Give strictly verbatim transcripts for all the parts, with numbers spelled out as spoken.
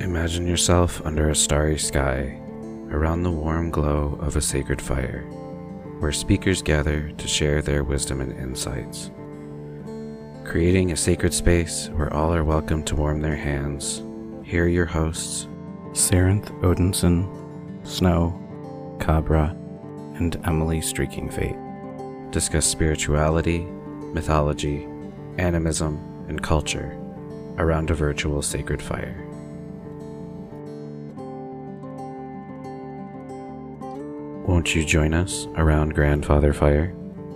Imagine yourself under a starry sky, around the warm glow of a sacred fire, where speakers gather to share their wisdom and insights. Creating a sacred space where all are welcome to warm their hands, here are your hosts, Sarenth Odinson, Snow, Cabra, and Emily Streaking Fate. Discuss spirituality, mythology, animism, and culture around a virtual sacred fire. Won't you join us around Grandfather Fire?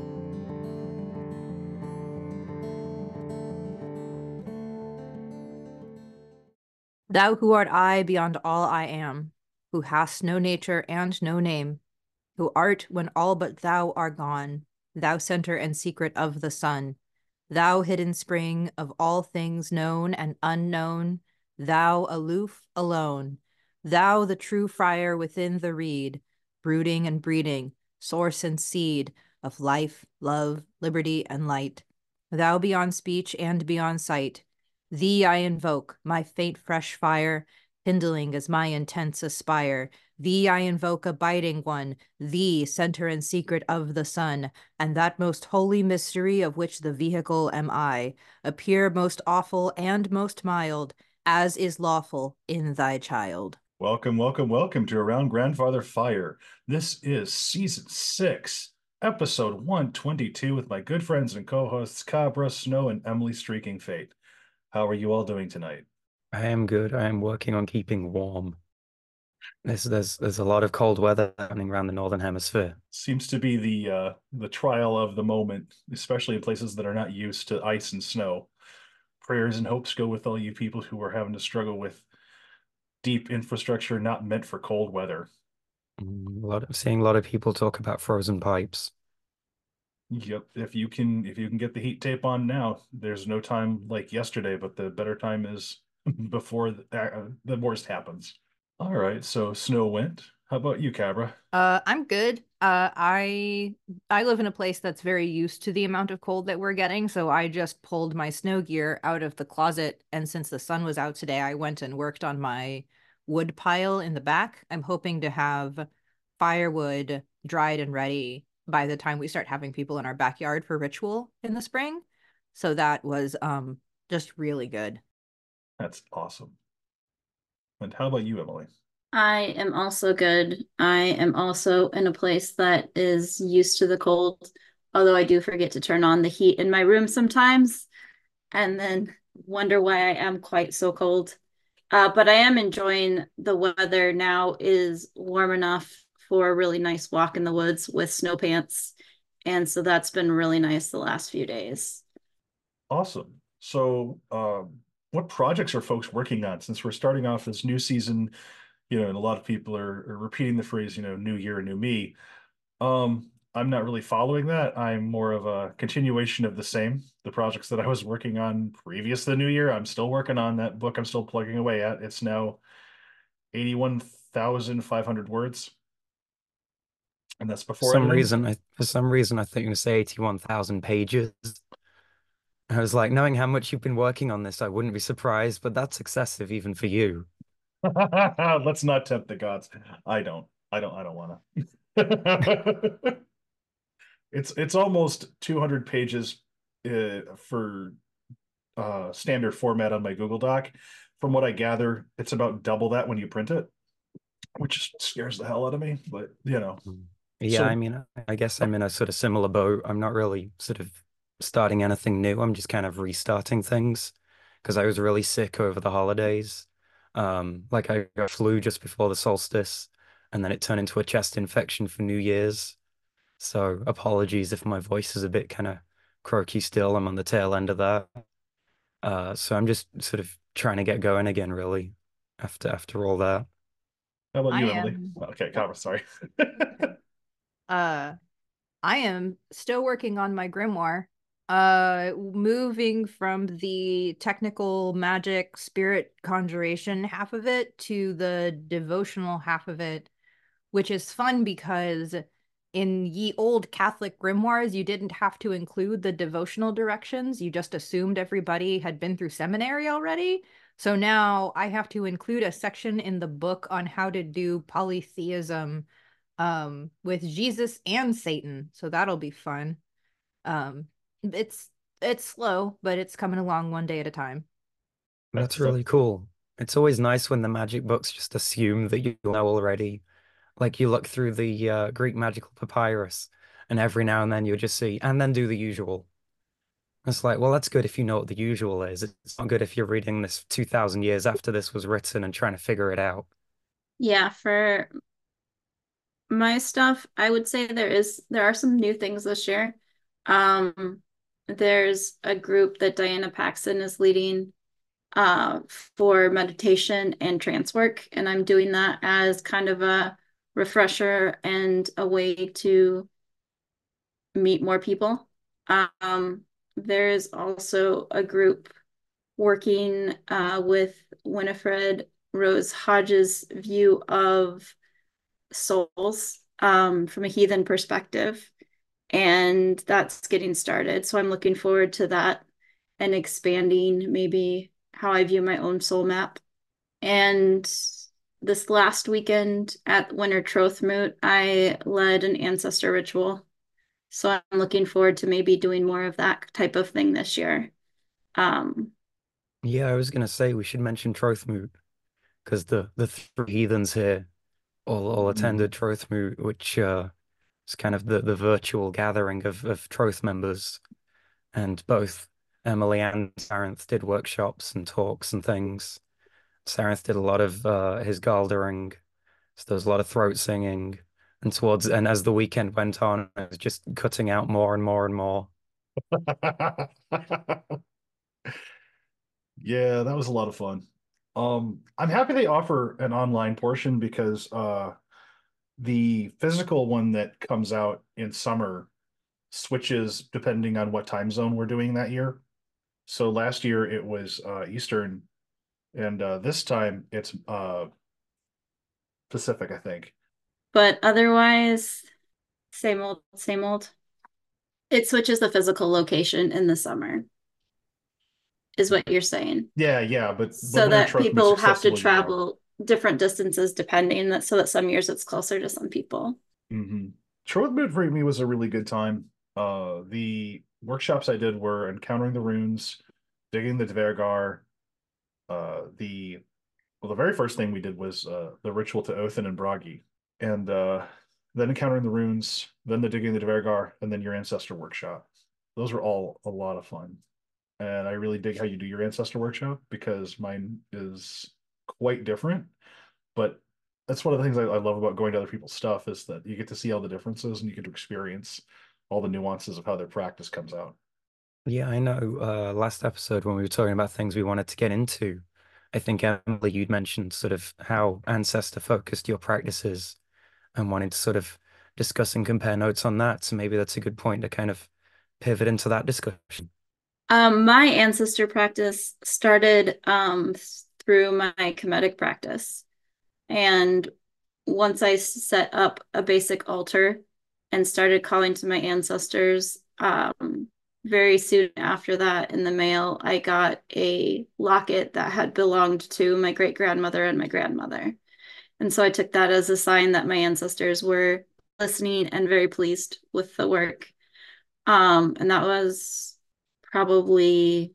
Thou who art I beyond all I am, who hast no nature and no name, who art when all but thou are gone, thou center and secret of the sun, thou hidden spring of all things known and unknown, thou aloof, alone, thou the true friar within the reed, brooding and breeding, source and seed of life, love, liberty, and light, thou beyond speech and beyond sight. Thee I invoke, my faint fresh fire, kindling as my intents aspire. Thee I invoke, abiding one, thee, center and secret of the sun, and that most holy mystery of which the vehicle am I. Appear most awful and most mild, as is lawful in thy child. Welcome, welcome, welcome to Around Grandfather Fire. This is season six, episode one twenty-two, with my good friends and co-hosts Cabra, Snow, and Emily Streaking Fate. How are you all doing tonight? I am good. I am working on keeping warm. There's there's there's a lot of cold weather happening around the northern hemisphere. Seems to be the uh, the trial of the moment, especially in places that are not used to ice and snow. Prayers and hopes go with all you people who are having to struggle with deep infrastructure not meant for cold weather. Mm, A lot of, seeing a lot of people talk about frozen pipes. Yep, if you can if you can get the heat tape on now, there's no time like yesterday, but the better time is before the, uh, the worst happens. All right, so snow went. How about you, Cabra? Uh, I'm good. Uh, I I live in a place that's very used to the amount of cold that we're getting, so I just pulled my snow gear out of the closet, and since the sun was out today, I went and worked on my wood pile in the back. I'm hoping to have firewood dried and ready by the time we start having people in our backyard for ritual in the spring. So that was um just really good. That's awesome. And how about you, Emily? I am also good. I am also in a place that is used to the cold, although I do forget to turn on the heat in my room sometimes and then wonder why I am quite so cold. Uh, but I am enjoying the weather now is warm enough for a really nice walk in the woods with snow pants. And so that's been really nice the last few days. Awesome. So, um, what projects are folks working on since we're starting off this new season? You know, and a lot of people are, are repeating the phrase, you know, new year, new me. Um, I'm not really following that. I'm more of a continuation of the same. The projects that I was working on previous to the new year, I'm still working on that book. I'm still plugging away at. It's now eighty-one thousand five hundred words, and that's For before some editing. reason, I for some reason I thought you were going to say eighty-one thousand pages. I was like, knowing how much you've been working on this, I wouldn't be surprised, but that's excessive even for you. Let's not tempt the gods. I don't. I don't. I don't want to. It's it's almost two hundred pages uh, for uh, standard format on my Google Doc. From what I gather, it's about double that when you print it, which scares the hell out of me. But you know, Mm. Yeah, I so mean, I guess I'm in a sort of similar boat. I'm not really sort of starting anything new. I'm just kind of restarting things because I was really sick over the holidays. Um, like I got flu just before the solstice, and then it turned into a chest infection for New Year's. So apologies if my voice is a bit kind of croaky still. I'm on the tail end of that. Uh, so I'm just sort of trying to get going again, really, after after all that. how about I you, Emily? am. Okay, Oh, Copper, sorry. uh I am still working on my grimoire, uh, moving from the technical magic spirit conjuration half of it to the devotional half of it, which is fun because in ye old Catholic grimoires, you didn't have to include the devotional directions. You just assumed everybody had been through seminary already. So now I have to include a section in the book on how to do polytheism um, with Jesus and Satan. So that'll be fun. Um, it's it's slow, but it's coming along one day at a time. That's really cool. It's always nice when the magic books just assume that you know already. Like you look through the uh, Greek magical papyrus, and every now and then you'll just see, and then do the usual. It's like, well, that's good if you know what the usual is. It's not good if you're reading this two thousand years after this was written and trying to figure it out. Yeah, for my stuff, I would say there is there are some new things this year. Um, there's a group that Diana Paxson is leading uh, for meditation and trance work, and I'm doing that as kind of a refresher and a way to meet more people. Um, there's also a group working uh, with Winifred Rose Hodges' view of souls um, from a heathen perspective. And that's getting started. So I'm looking forward to that and expanding maybe how I view my own soul map. And this last weekend at Winter Troth Moot, I led an ancestor ritual. So I'm looking forward to maybe doing more of that type of thing this year. Um, Yeah, I was gonna say we should mention Trothmoot because the the three heathens here all all attended Trothmoot, which uh, is kind of the the virtual gathering of of Troth members, and both Emily and Sarenth did workshops and talks and things. Sarenth did a lot of uh, his Galdering, so there was a lot of throat singing, and towards and as the weekend went on, it was just cutting out more and more and more. Yeah, that was a lot of fun. Um, I'm happy they offer an online portion because uh, the physical one that comes out in summer switches depending on what time zone we're doing that year. So last year it was uh, Eastern, and uh, this time it's uh, Pacific, I think. but otherwise, same old, same old. It switches the physical location in the summer, is what you're saying. Yeah, yeah, but So Winter that Troth Moot's people have to accessible year-round. travel different distances depending that so that some years it's closer to some people. Mm-hmm. Troth Moot for me was a really good time. Uh, the workshops I did were Encountering the Runes, Digging the Dvergar. Uh, the well, the very first thing we did was uh, the ritual to Othin and Bragi, and uh, then Encountering the Runes, then the Digging the Dvergar, and then your Ancestor Workshop. Those were all a lot of fun, and I really dig how you do your Ancestor Workshop because mine is quite different. But that's one of the things I, I love about going to other people's stuff is that you get to see all the differences and you get to experience all the nuances of how their practice comes out. Yeah, I know. Uh, last episode when we were talking about things we wanted to get into, I think Emily, you'd mentioned sort of how ancestor focused your practices and wanted to sort of discuss and compare notes on that. So maybe that's a good point to kind of pivot into that discussion. Um, my ancestor practice started um, through my Kemetic practice. And once I set up a basic altar and started calling to my ancestors, um, very soon after that in the mail, I got a locket that had belonged to my great grandmother and my grandmother. And so I took that as a sign that my ancestors were listening and very pleased with the work. Um, and that was probably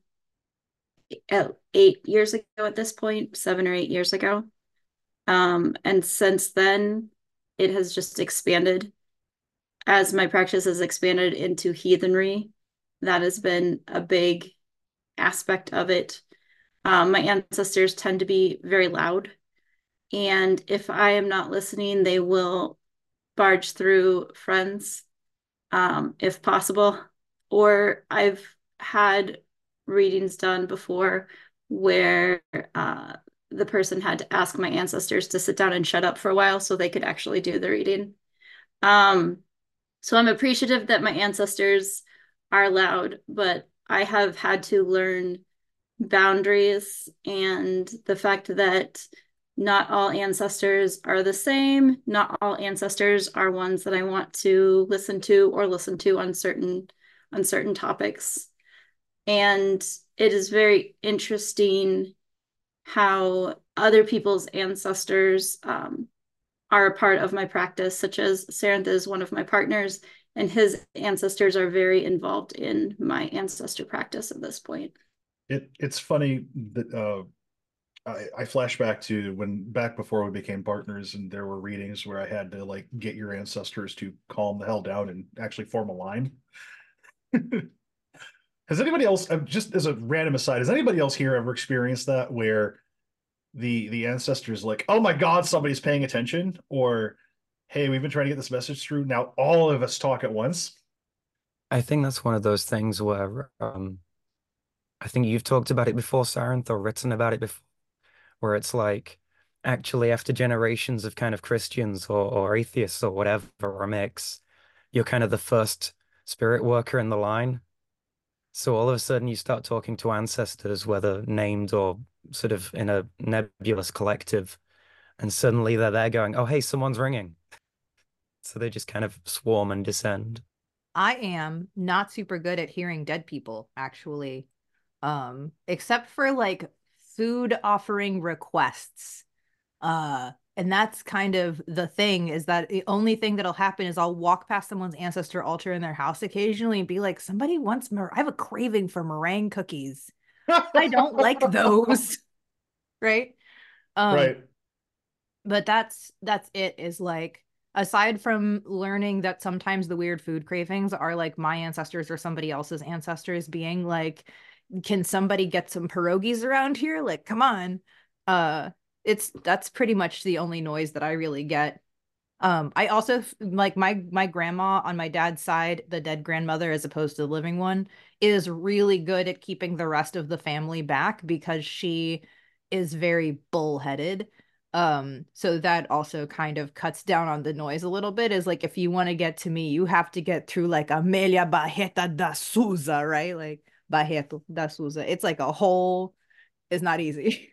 eight years ago at this point, seven or eight years ago. Um, and since then, it has just expanded. As my practice has expanded into heathenry, that has been a big aspect of it. Um, my ancestors tend to be very loud. And if I am not listening, they will barge through friends, um, if possible. Or I've had readings done before where uh, the person had to ask my ancestors to sit down and shut up for a while so they could actually do the reading. Um, so I'm appreciative that my ancestors are loud, but I have had to learn boundaries and the fact that Not all ancestors are the same. Not all ancestors are ones that I want to listen to or listen to on certain on certain topics. And it is very interesting how other people's ancestors um, are a part of my practice, such as Saranth is one of my partners, and his ancestors are very involved in my ancestor practice at this point. It it's funny that uh, I, I flash back to when back before we became partners, and there were readings where I had to like get your ancestors to calm the hell down and actually form a line. Has anybody else, just as a random aside, has anybody else here ever experienced that where the the ancestors like, oh my God, somebody's paying attention, or hey, we've been trying to get this message through. Now all of us talk at once. I think that's one of those things where um, I think you've talked about it before, Saranth, or written about it before, where it's like actually after generations of kind of Christians or, or atheists or whatever, or a mix, you're kind of the first spirit worker in the line. So all of a sudden you start talking to ancestors, whether named or sort of in a nebulous collective, and suddenly they're there going, oh, hey, someone's ringing. So they just kind of swarm and descend. I am not super good at hearing dead people, actually. Um, except for like food offering requests. Uh, and that's kind of the thing, is that the only thing that'll happen is I'll walk past someone's ancestor altar in their house occasionally and be like, somebody wants mer I have a craving for meringue cookies. I don't like those. Right? Um, Right. but that's that's it, is like, aside from learning that sometimes the weird food cravings are like my ancestors or somebody else's ancestors being like, can somebody get some pierogies around here? Like, come on. Uh, it's that's pretty much the only noise that I really get. Um, I also like my my grandma on my dad's side, the dead grandmother as opposed to the living one, is really good at keeping the rest of the family back because she is very bullheaded. Um, so that also kind of cuts down on the noise a little bit. Is like, if you want to get to me, you have to get through like Amelia Barreta da Souza, right? Like Barreto da Souza. It's like a whole, it's not easy.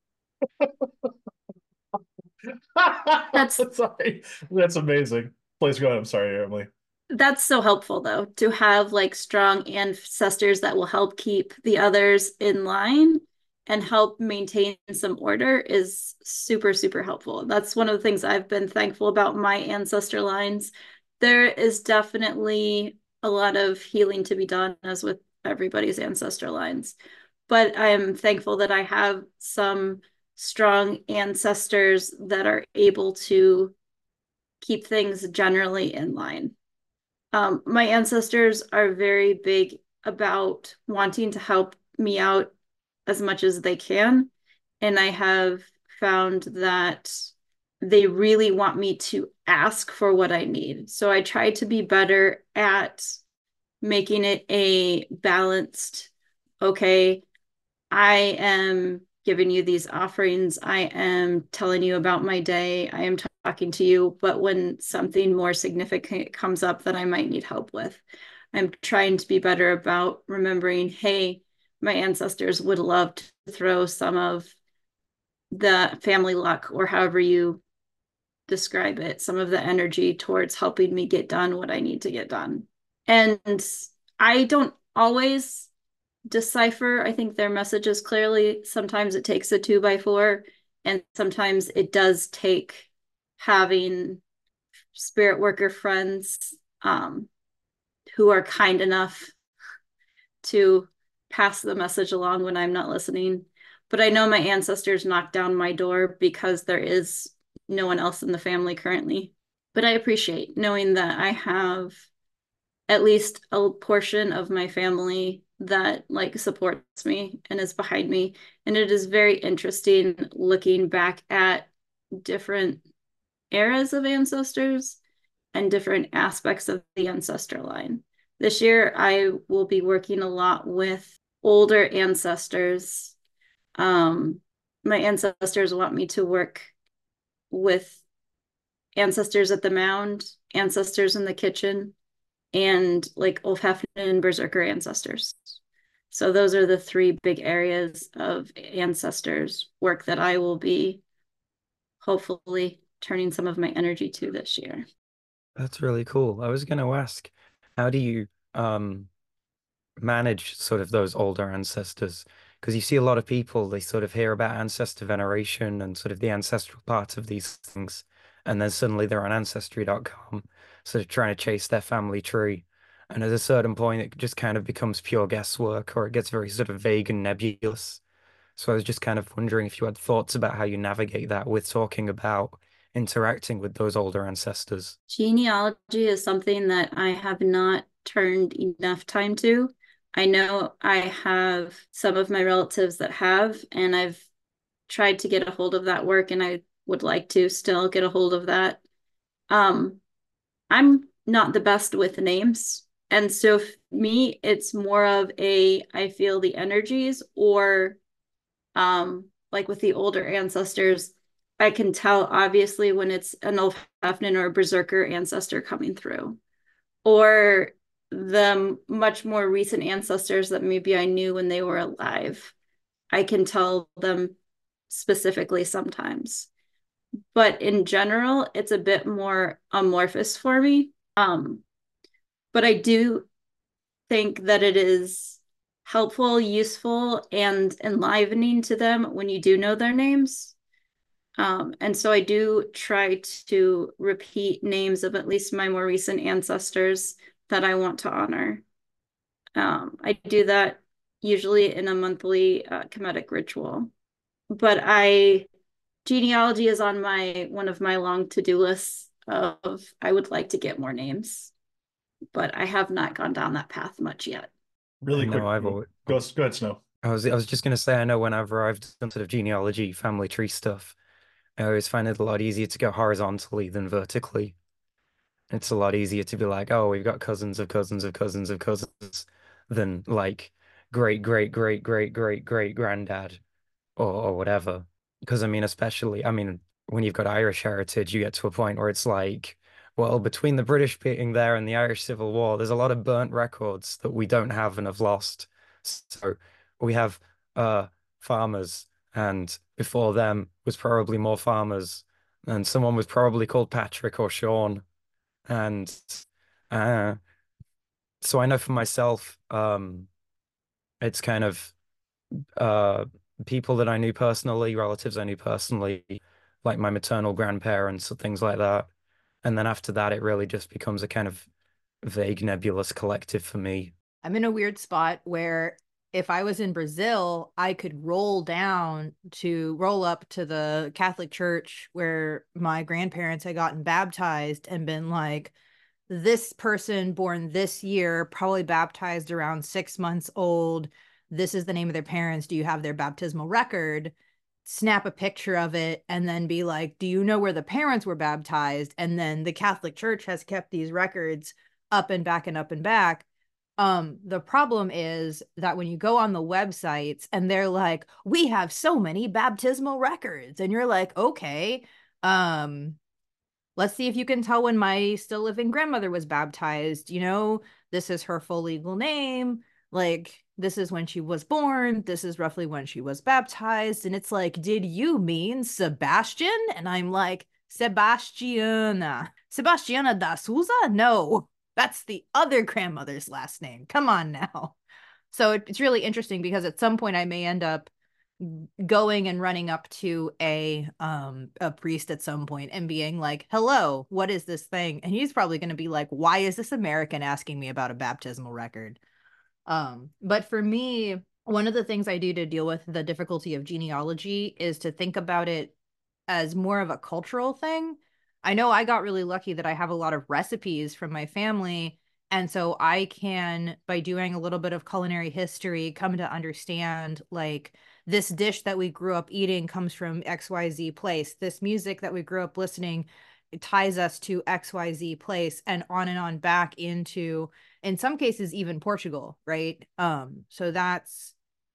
That's Sorry. That's amazing. Please go ahead. I'm sorry, Emily. That's so helpful, though, to have like strong ancestors that will help keep the others in line and help maintain some order is super, super helpful. That's one of the things I've been thankful about my ancestor lines. There is definitely a lot of healing to be done, as with everybody's ancestor lines. But I'm thankful that I have some strong ancestors that are able to keep things generally in line. Um, my ancestors are very big about wanting to help me out as much as they can. And I have found that they really want me to ask for what I need. So I try to be better at making it a balanced, okay, I am giving you these offerings. I am telling you about my day. I am talking to you. But when something more significant comes up that I might need help with, I'm trying to be better about remembering, hey, my ancestors would love to throw some of the family luck, or however you describe it, some of the energy towards helping me get done what I need to get done. And I don't always decipher, I think, their messages clearly. Sometimes it takes a two by four, and sometimes it does take having spirit worker friends um, who are kind enough to pass the message along when I'm not listening. But I know my ancestors knocked down my door because there is no one else in the family currently. But I appreciate knowing that I have at least a portion of my family that like supports me and is behind me. And it is very interesting looking back at different eras of ancestors and different aspects of the ancestor line. This year, I will be working a lot with older ancestors. Um, my ancestors want me to work with ancestors at the mound, ancestors in the kitchen, and like Ulfhafn and Berserker ancestors. So those are the three big areas of ancestors work that I will be hopefully turning some of my energy to this year. That's really cool. I was going to ask, how do you um manage sort of those older ancestors? Because you see a lot of people, they sort of hear about ancestor veneration and sort of the ancestral parts of these things, and then suddenly they're on ancestry dot com, sort of trying to chase their family tree. And at a certain point, it just kind of becomes pure guesswork, or it gets very sort of vague and nebulous. So I was just kind of wondering if you had thoughts about how you navigate that with talking about interacting with those older ancestors. Genealogy is something that I have not turned enough time to. I know I have some of my relatives that have, and I've tried to get a hold of that work, and I would like to still get a hold of that. Um, I'm not the best with names. And so for me, it's more of a, I feel the energies, or um, like with the older ancestors, I can tell obviously when it's an Ulfhafnen or a Berserker ancestor coming through, or the much more recent ancestors that maybe I knew when they were alive. I can tell them specifically sometimes. But in general, it's a bit more amorphous for me. Um, but I do think that it is helpful, useful, and enlivening to them when you do know their names. Um, and so I do try to repeat names of at least my more recent ancestors that I want to honor. Um, I do that usually in a monthly uh, Kemetic ritual. But I genealogy is on my one of my long to-do lists of I would like to get more names, but I have not gone down that path much yet. Really I quick. know I've Go, always, go ahead, Snow. I was I was just gonna say, I know whenever I've done sort of genealogy, family tree stuff, I always find it a lot easier to go horizontally than vertically. It's a lot easier to be like, oh, we've got cousins of cousins of cousins of cousins than like great great great great great great granddad or or whatever. Because I mean, especially, I mean, when you've got Irish heritage, you get to a point where it's like, well, between the British being there and the Irish Civil War, there's a lot of burnt records that we don't have and have lost. So we have uh farmers, and before them was probably more farmers, and someone was probably called Patrick or Sean. And uh so I know for myself, um, it's kind of uh people that I knew personally, relatives I knew personally, like my maternal grandparents or things like that. And then after that, it really just becomes a kind of vague, nebulous collective for me. I'm in a weird spot where if I was in Brazil, I could roll down to roll up to the Catholic church where my grandparents had gotten baptized and been like, this person born this year, probably baptized around six months old. This is the name of their parents. Do you have their baptismal record? Snap a picture of it and then be like, do you know where the parents were baptized? And then the Catholic Church has kept these records up and back and up and back. Um, the problem is that when you go on the websites and they're like, we have so many baptismal records, and you're like, okay, um, let's see if you can tell when my still living grandmother was baptized. You know, this is her full legal name. Like, this is when she was born. This is roughly when she was baptized. And it's like, did you mean Sebastian? And I'm like, Sebastiana. Sebastiana da Souza? No, that's the other grandmother's last name. Come on now. So it, it's really interesting because at some point I may end up going and running up to a um a priest at some point and being like, hello, what is this thing? And he's probably going to be like, why is this American asking me about a baptismal record? Um but for me, one of the things I do to deal with the difficulty of genealogy is to think about it as more of a cultural thing. I know I got really lucky that I have a lot of recipes from my family, and so I can, by doing a little bit of culinary history, come to understand like this dish that we grew up eating comes from X Y Z place. This music that we grew up listening, it ties us to X Y Z place, and on and on back into, in some cases, even Portugal, right? Um, so that's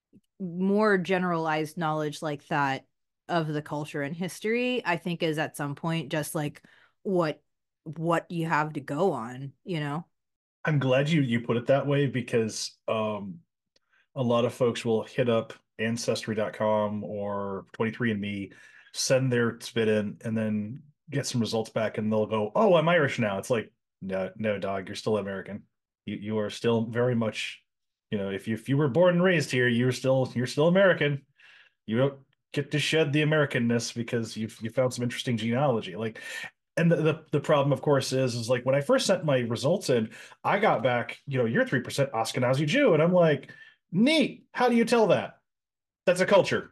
more generalized knowledge like that of the culture and history, I think, is at some point just like what what you have to go on, you know? I'm glad you you put it that way because um, a lot of folks will hit up ancestry dot com or twenty-three and me send their spit in, and then get some results back, and they'll go, "Oh, I'm Irish now." It's like, no, no, dog, you're still American. You you are still very much, you know, if you if you were born and raised here, you're still you're still American. You don't get to shed the Americanness because you've you found some interesting genealogy. Like, and the, the the problem, of course, is is like when I first sent my results in, I got back, you know, you're three percent Ashkenazi Jew, and I'm like, neat. How do you tell that? That's a culture.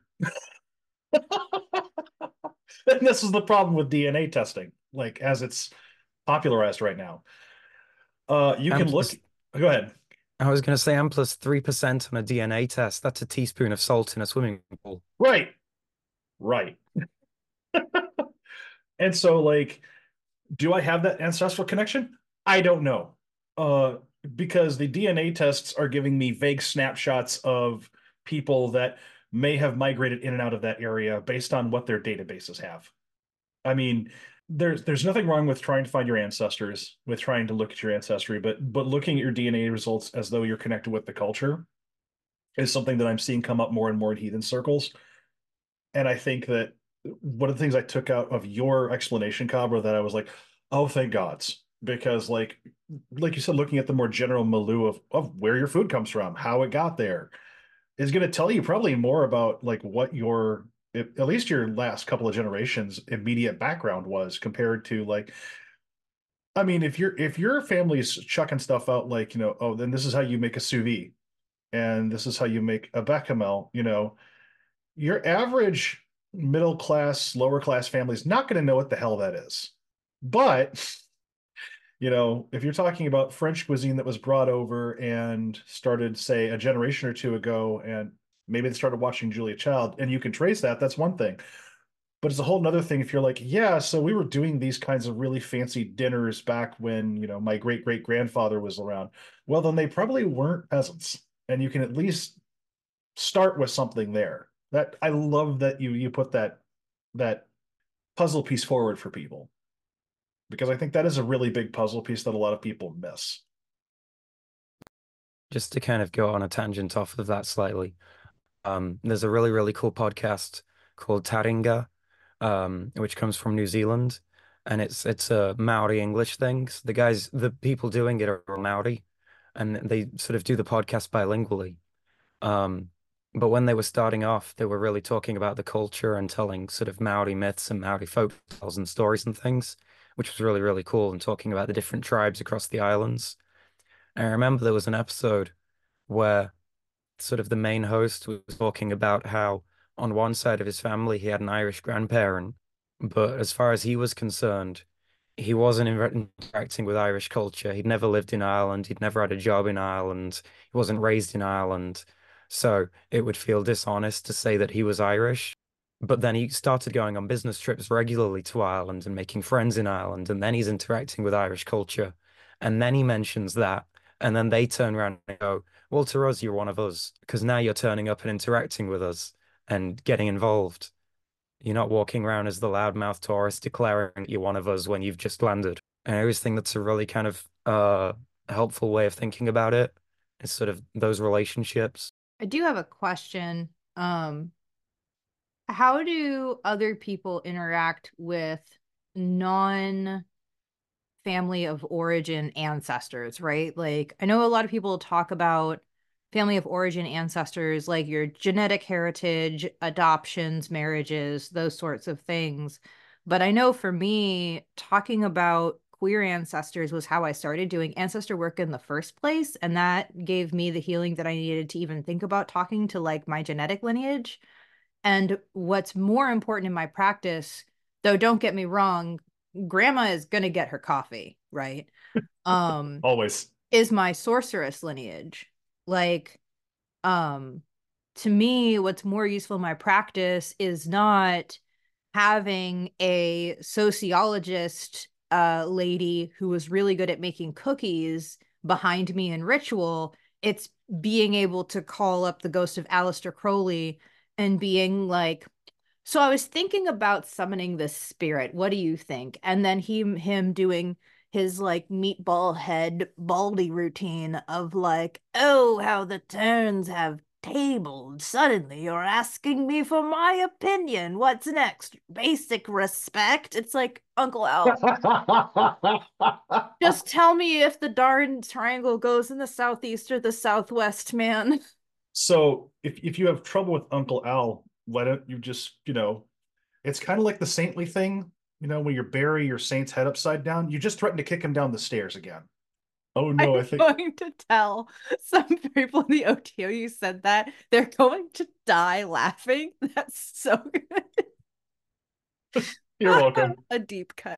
And this is the problem with D N A testing, like as it's popularized right now. Uh, you And can look. plus, Go ahead. I was going to say, and plus three percent on a D N A test. That's a teaspoon of salt in a swimming pool. Right, right. And so, like, do I have that ancestral connection? I don't know. Uh, because the D N A tests are giving me vague snapshots of people that may have migrated in and out of that area based on what their databases have. I mean, there's there's nothing wrong with trying to find your ancestors, with trying to look at your ancestry, but but looking at your D N A results as though you're connected with the culture is something that I'm seeing come up more and more in heathen circles. And I think that one of the things I took out of your explanation, Cabra, that I was like, oh, thank gods. Because like like you said, looking at the more general milieu of, of where your food comes from, how it got there, is going to tell you probably more about like what your at least your last couple of generations immediate background was compared to like I mean if your if your family's chucking stuff out like you know oh then this is how you make a sous vide and this is how you make a bechamel, you know your average middle class lower class family is not going to know what the hell that is. But you know, if you're talking about French cuisine that was brought over and started, say, a generation or two ago, and maybe they started watching Julia Child, and you can trace that, that's one thing. But it's a whole nother thing if you're like, yeah, so we were doing these kinds of really fancy dinners back when, you know, my great great grandfather was around. Well, then they probably weren't peasants. And you can at least start with something there. That I love that you you put that that puzzle piece forward for people because I think that is a really big puzzle piece that a lot of people miss. Just to kind of go on a tangent off of that slightly, um, there's a really, really cool podcast called Taringa, um, which comes from New Zealand, and it's it's a Maori English thing. So the guys, the people doing it are Maori, and they sort of do the podcast bilingually. Um, but when they were starting off, they were really talking about the culture and telling sort of Maori myths and Maori folk tales and stories and things, which was really, really cool, and talking about the different tribes across the islands. And I remember there was an episode where sort of the main host was talking about how on one side of his family he had an Irish grandparent, but as far as he was concerned, he wasn't interacting with Irish culture. He'd never lived in Ireland. He'd never had a job in Ireland. He wasn't raised in Ireland. So it would feel dishonest to say that he was Irish. But then he started going on business trips regularly to Ireland and making friends in Ireland. And then he's interacting with Irish culture. And then he mentions that. And then they turn around and go, well, to us, you're one of us, because now you're turning up and interacting with us and getting involved. You're not walking around as the loudmouth tourist declaring you're one of us when you've just landed. And I always think that's a really kind of uh helpful way of thinking about it. It's sort of those relationships. I do have a question. Um, how do other people interact with non family of origin ancestors, right? Like, I know a lot of people talk about family of origin ancestors, like your genetic heritage, adoptions, marriages, those sorts of things. But I know for me, talking about queer ancestors was how I started doing ancestor work in the first place. And that gave me the healing that I needed to even think about talking to like my genetic lineage. And what's more important in my practice, though, don't get me wrong, grandma is going to get her coffee, right? Um, Always. is my sorceress lineage. Like, um, to me, what's more useful in my practice is not having a sociologist uh, lady who was really good at making cookies behind me in ritual. It's being able to call up the ghost of Aleister Crowley and being like, so I was thinking about summoning this spirit. What do you think? And then he him doing his like meatball head baldy routine of like, oh, how the tones have tabled. Suddenly you're asking me for my opinion. What's next? Basic respect. It's like, Uncle Al, just tell me if the darn triangle goes in the southeast or the southwest, man. So if, if you have trouble with Uncle Al, why don't you just, you know, it's kind of like the saintly thing, you know, when you bury your saint's head upside down, you just threaten to kick him down the stairs again. Oh no, I'm I think going to tell some people in the O T O you said that. They're going to die laughing. That's so good. you're welcome. A deep cut.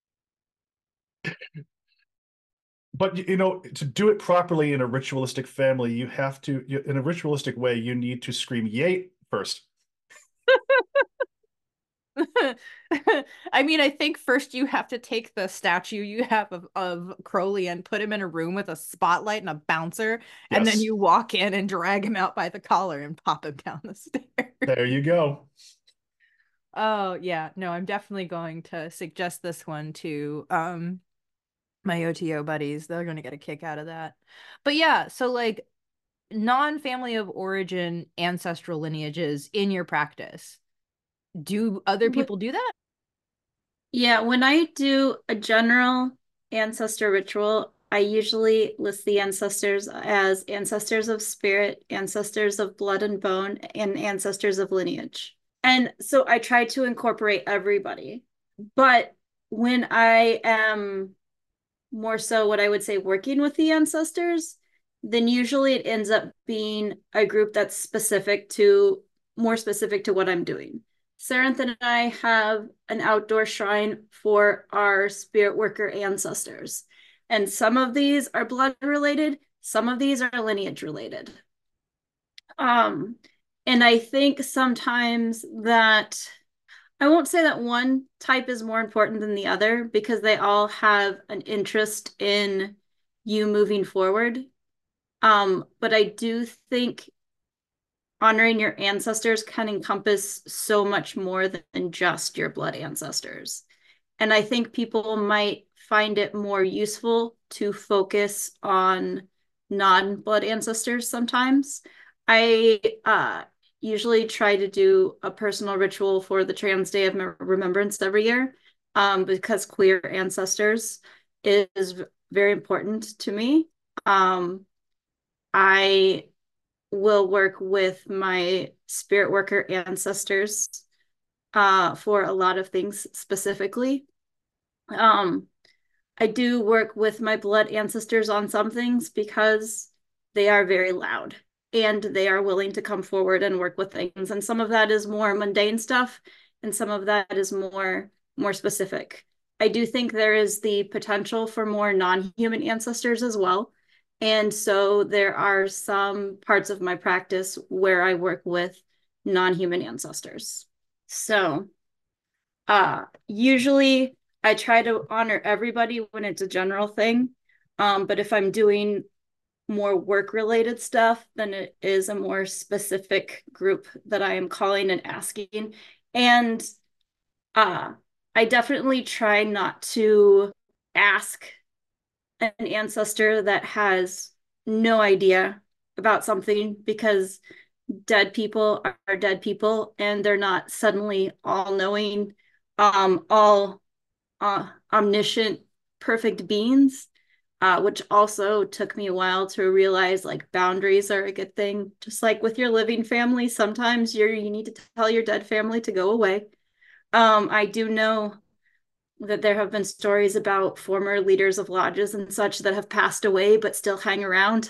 But you know, to do it properly in a ritualistic family, you have to, you, in a ritualistic way, you need to scream "yay" first. I mean, I think first you have to take the statue you have of, of Crowley and put him in a room with a spotlight and a bouncer, and then Yes. you walk in and drag him out by the collar and pop him down the stairs. There you go. Oh, yeah. No, I'm definitely going to suggest this one to um my O T O buddies. They're going to get a kick out of that. But yeah, so like non-family of origin ancestral lineages in your practice. Do other people do that? Yeah, when I do a general ancestor ritual, I usually list the ancestors as ancestors of spirit, ancestors of blood and bone, and ancestors of lineage. And so I try to incorporate everybody. But when I am more so what I would say working with the ancestors, then usually it ends up being a group that's specific to, more specific to what I'm doing. Sarenth and I have an outdoor shrine for our spirit worker ancestors. And some of these are blood related, some of these are lineage related. Um, and I think sometimes that, I won't say that one type is more important than the other because they all have an interest in you moving forward. Um, but I do think honoring your ancestors can encompass so much more than just your blood ancestors. And I think people might find it more useful to focus on non-blood ancestors sometimes. I uh, usually try to do a personal ritual for the Trans Day of Remembrance every year um, because queer ancestors is very important to me. Um, I will work with my spirit worker ancestors uh, for a lot of things specifically. Um, I do work with my blood ancestors on some things because they are very loud and they are willing to come forward and work with things. And some of that is more mundane stuff and some of that is more, more specific. I do think there is the potential for more non-human ancestors as well. And so there are some parts of my practice where I work with non-human ancestors. So uh, usually I try to honor everybody when it's a general thing. Um, but if I'm doing more work-related stuff, then it is a more specific group that I am calling and asking. And uh, I definitely try not to ask an ancestor that has no idea about something because dead people are dead people and they're not suddenly all knowing, um, all uh, omniscient, perfect beings, uh, which also took me a while to realize like boundaries are a good thing. Just like with your living family, sometimes you're you need to tell your dead family to go away. Um, I do know that there have been stories about former leaders of lodges and such that have passed away but still hang around.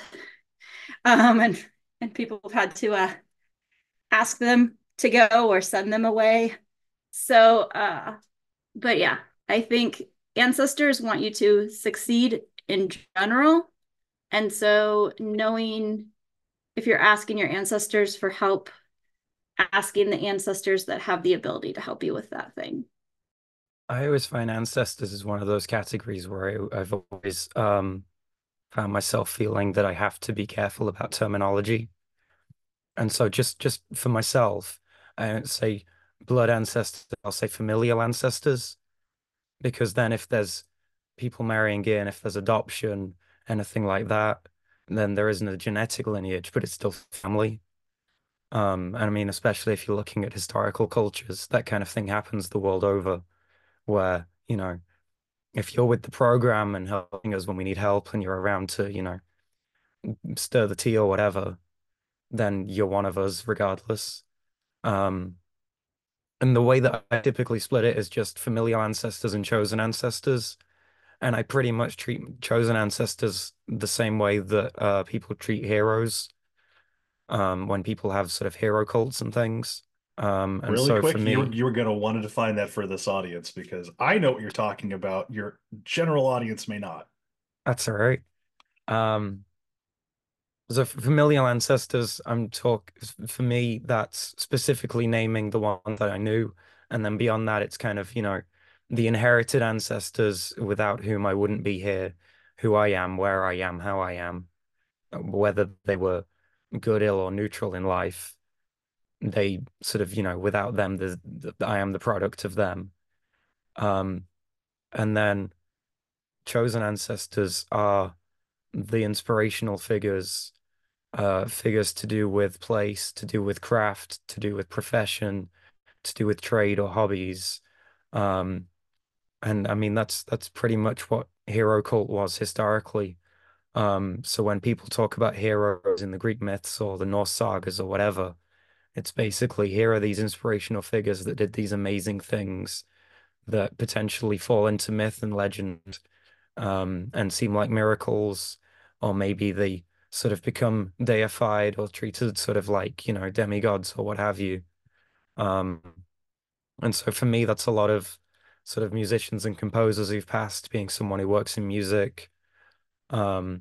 Um, and, and people have had to uh, ask them to go or send them away. So, uh, but yeah, I think ancestors want you to succeed in general. And so knowing if you're asking your ancestors for help, asking the ancestors that have the ability to help you with that thing. I always find ancestors is one of those categories where I, I've always um, found myself feeling that I have to be careful about terminology. And so just just for myself, I don't say blood ancestors, I'll say familial ancestors, because then if there's people marrying in, if there's adoption, anything like that, then there isn't a genetic lineage, but it's still family. Um, and I mean, especially if you're looking at historical cultures, that kind of thing happens the world over, where, you know, if you're with the program and helping us when we need help and you're around to, you know, stir the tea or whatever, then you're one of us regardless. Um, and the way that I typically split it is just familial ancestors and chosen ancestors. And I pretty much treat chosen ancestors the same way that uh, people treat heroes, um, when people have sort of hero cults and things. Um, and Really so for quick, you me, you were going to want to define that for this audience because I know what you're talking about. Your general audience may not. that's all right. Um, so for familial ancestors, I'm talk for me, that's specifically naming the one that I knew. And then beyond that, it's kind of, you know, the inherited ancestors without whom I wouldn't be here, who I am, where I am, how I am, whether they were good, ill, or neutral in life. They sort of, you know, without them, the, the I am the product of them. Um, and then chosen ancestors are the inspirational figures, uh, figures to do with place, to do with craft, to do with profession, to do with trade or hobbies. Um, and I mean that's that's pretty much what hero cult was historically. Um, so when people talk about heroes in the Greek myths or the Norse sagas or whatever, it's basically here are these inspirational figures that did these amazing things that potentially fall into myth and legend, um, and seem like miracles, or maybe they sort of become deified or treated sort of like, you know, demigods or what have you. Um, and so for me, that's a lot of sort of musicians and composers who've passed, being someone who works in music. Um,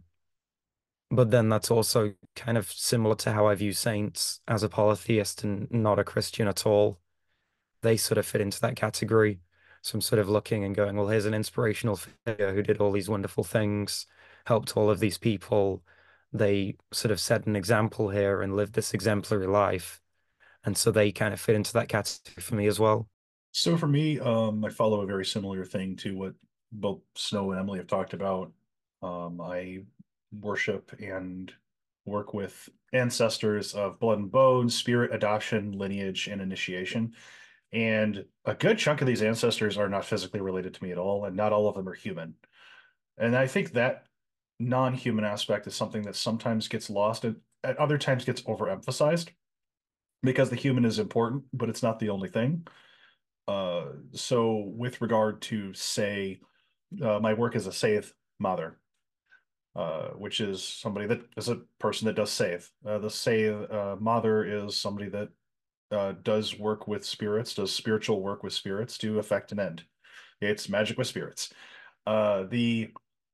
but then that's also kind of similar to how I view saints as a polytheist and not a Christian at all. They sort of fit into that category. So I'm sort of looking and going, well, here's an inspirational figure who did all these wonderful things, helped all of these people. They sort of set an example here and lived this exemplary life. And so they kind of fit into that category for me as well. So for me, um, I follow a very similar thing to what both Snow and Emily have talked about. Um, I worship and work with ancestors of blood and bone, spirit, adoption, lineage, and initiation. And a good chunk of these ancestors are not physically related to me at all, and not all of them are human. And I think that non-human aspect is something that sometimes gets lost and at other times gets overemphasized because the human is important, but it's not the only thing. Uh, so with regard to, say, uh, my work as a Seith mother, uh, which is somebody that is a person that does Seith. Uh, the Seith uh, mother is somebody that uh, does work with spirits, does spiritual work with spirits to effect an end. It's magic with spirits. Uh, the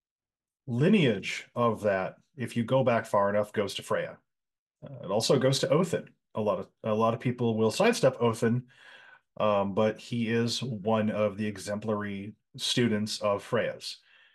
lineage of that, if you go back far enough, goes to Freya. Uh, it also goes to Othin. A lot of a lot of people will sidestep Othin, um, but he is one of the exemplary students of Freya's.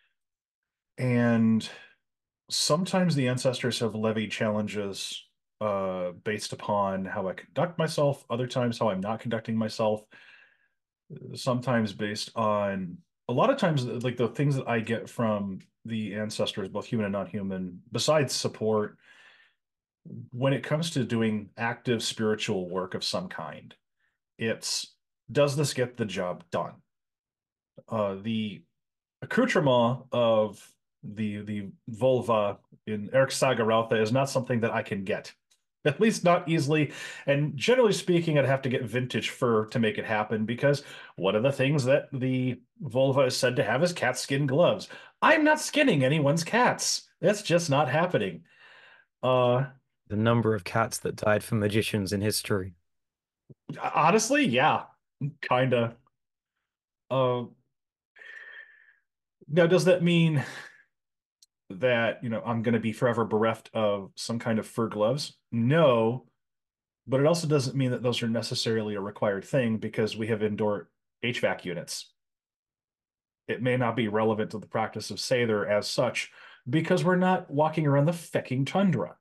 And sometimes the ancestors have levied challenges uh, based upon how I conduct myself, other times how I'm not conducting myself, sometimes based on a lot of times like the things that I get from the ancestors, both human and non-human, besides support, when it comes to doing active spiritual work of some kind, it's does this get the job done? Uh, the accoutrement of the the vulva in Eric Sagaraltha is not something that I can get, at least not easily. And generally speaking, I'd have to get vintage fur to make it happen because one of the things that the vulva is said to have is cat skin gloves. I'm not skinning anyone's cats. That's just not happening. Uh, The number of cats that died from magicians in history. honestly, yeah, kinda. Uh, now, does that mean that, you know, I'm going to be forever bereft of some kind of fur gloves? No, but it also doesn't mean that those are necessarily a required thing because we have indoor H V A C units. It may not be relevant to the practice of Sather as such because we're not walking around the fecking tundra.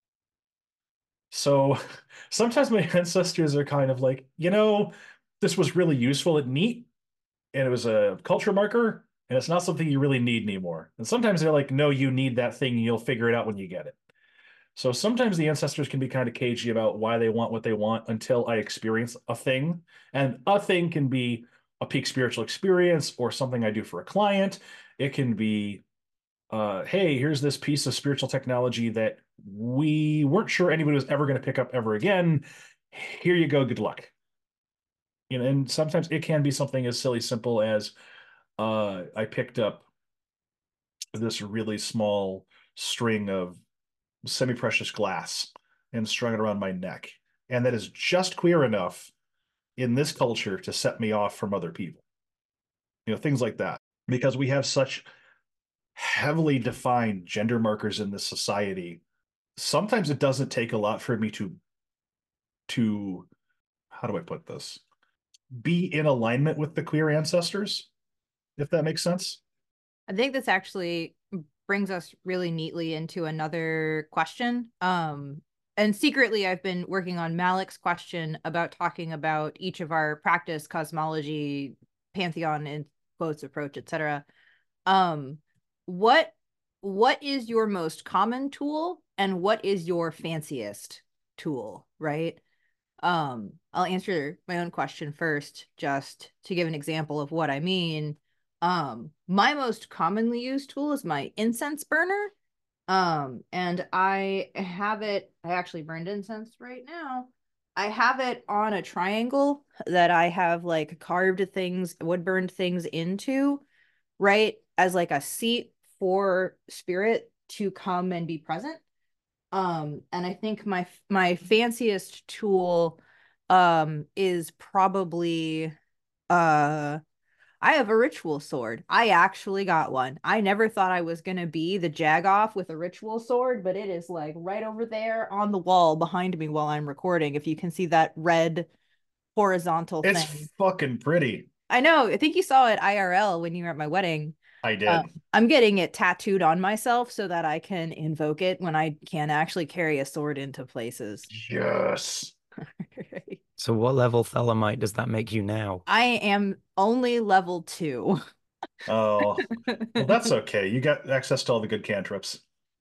So sometimes my ancestors are kind of like, you know, this was really useful and neat, and it was a culture marker, and it's not something you really need anymore. And sometimes they're like, no, you need that thing, and you'll figure it out when you get it. So sometimes the ancestors can be kind of cagey about why they want what they want until I experience a thing. And a thing can be a peak spiritual experience or something I do for a client. It can be, uh, hey, here's this piece of spiritual technology that we weren't sure anybody was ever going to pick up ever again. Here you go. Good luck. You know, and sometimes it can be something as silly, simple as uh, I picked up this really small string of semi-precious glass and strung it around my neck. And that is just queer enough in this culture to set me off from other people. You know, things like that. Because we have such heavily defined gender markers in this society, sometimes it doesn't take a lot for me to, to, how do I put this? Be in alignment with the queer ancestors, if that makes sense. I think this actually brings us really neatly into another question. Um, and secretly, I've been working on Malik's question about talking about each of our practice, cosmology, pantheon, and quotes approach, et cetera. Um, what what is your most common tool, and what is your fanciest tool, right? Um, I'll answer my own question first, just to give an example of what I mean. Um, my most commonly used tool is my incense burner. Um, and I have it, I actually burned incense right now. I have it on a triangle that I have like carved things, wood burned things into, right? As like a seat for spirit to come and be present. Um, and I think my my fanciest tool um is probably uh I have a ritual sword. I actually got one. I never thought I was gonna be the Jagoff with a ritual sword, but it is like right over there on the wall behind me while I'm recording. If you can see that red horizontal It's thing. fucking pretty. I know. I think you saw it I R L when you were at my wedding. I did. Uh, I'm getting it tattooed on myself so that I can invoke it when I can actually carry a sword into places. Yes. So what level Thelemite does that make you now? I am only level two. Oh, well, that's okay. You got access to all the good cantrips.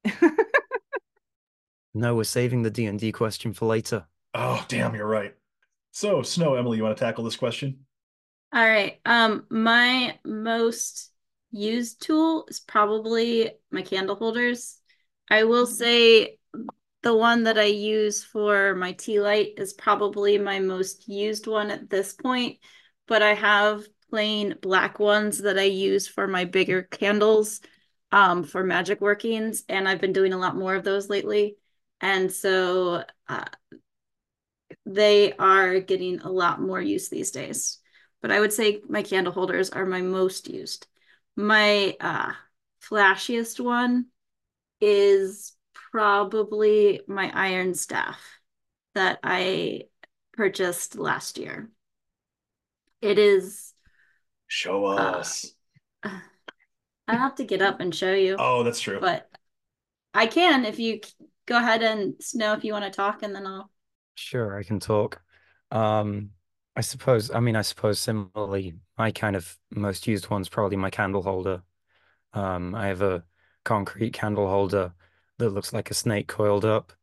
No, we're saving the D and D question for later. Oh, damn, you're right. So, Snow, Emily, you want to tackle this question? All right. Um, my most used tool is probably my candle holders. I will say the one that I use for my tea light is probably my most used one at this point, but I have plain black ones that I use for my bigger candles, um, for magic workings, and I've been doing a lot more of those lately. And so uh, they are getting a lot more use these days. But I would say my candle holders are my most used. My uh, flashiest one is probably my iron staff that I purchased last year. It is. Show Uh, us. I have to get up and show you. Oh, that's true. But I can if you go ahead and Snow if you want to talk, and then I'll. Sure, I can talk. Um, I suppose, I mean, I suppose similarly, my kind of most used one's probably my candle holder. Um, I have a concrete candle holder that looks like a snake coiled up.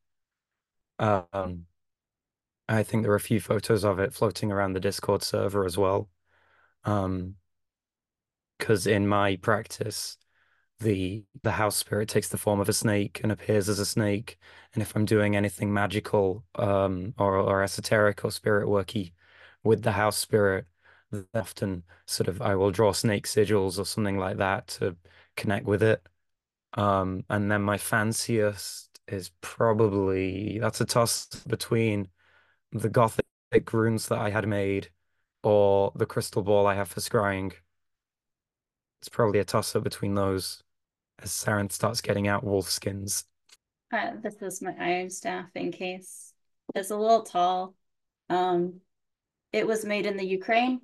Um, I think there are a few photos of it floating around the Discord server as well. Um, because in my practice, the the house spirit takes the form of a snake and appears as a snake. And if I'm doing anything magical, um, or or esoteric or spirit worky with the house spirit, then often sort of I will draw snake sigils or something like that to connect with it. Um, and then my fanciest is probably that's a toss between the gothic runes that I had made or the crystal ball I have for scrying. It's probably a toss-up between those as Saren starts getting out wolf skins. Uh, this is my iron staff in case. It's a little tall. Um, it was made in the Ukraine,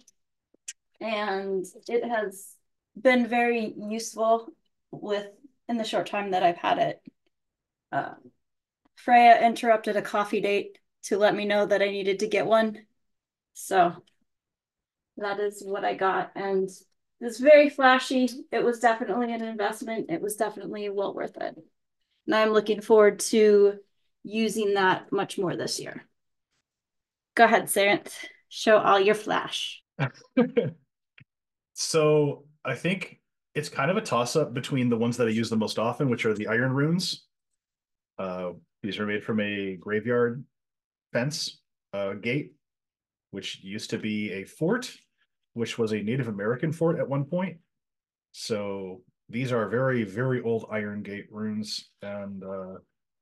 and it has been very useful with in the short time that I've had it. Uh, Freya interrupted a coffee date to let me know that I needed to get one. So that is what I got. And it's very flashy. It was definitely an investment. It was definitely well worth it. And I'm looking forward to using that much more this year. Go ahead, Sarenth. Show all your flash. So I think it's kind of a toss-up between the ones that I use the most often, which are the iron runes. Uh, these are made from a graveyard fence uh, gate, which used to be a fort, which was a Native American fort at one point. So these are very, very old Iron Gate runes, and uh,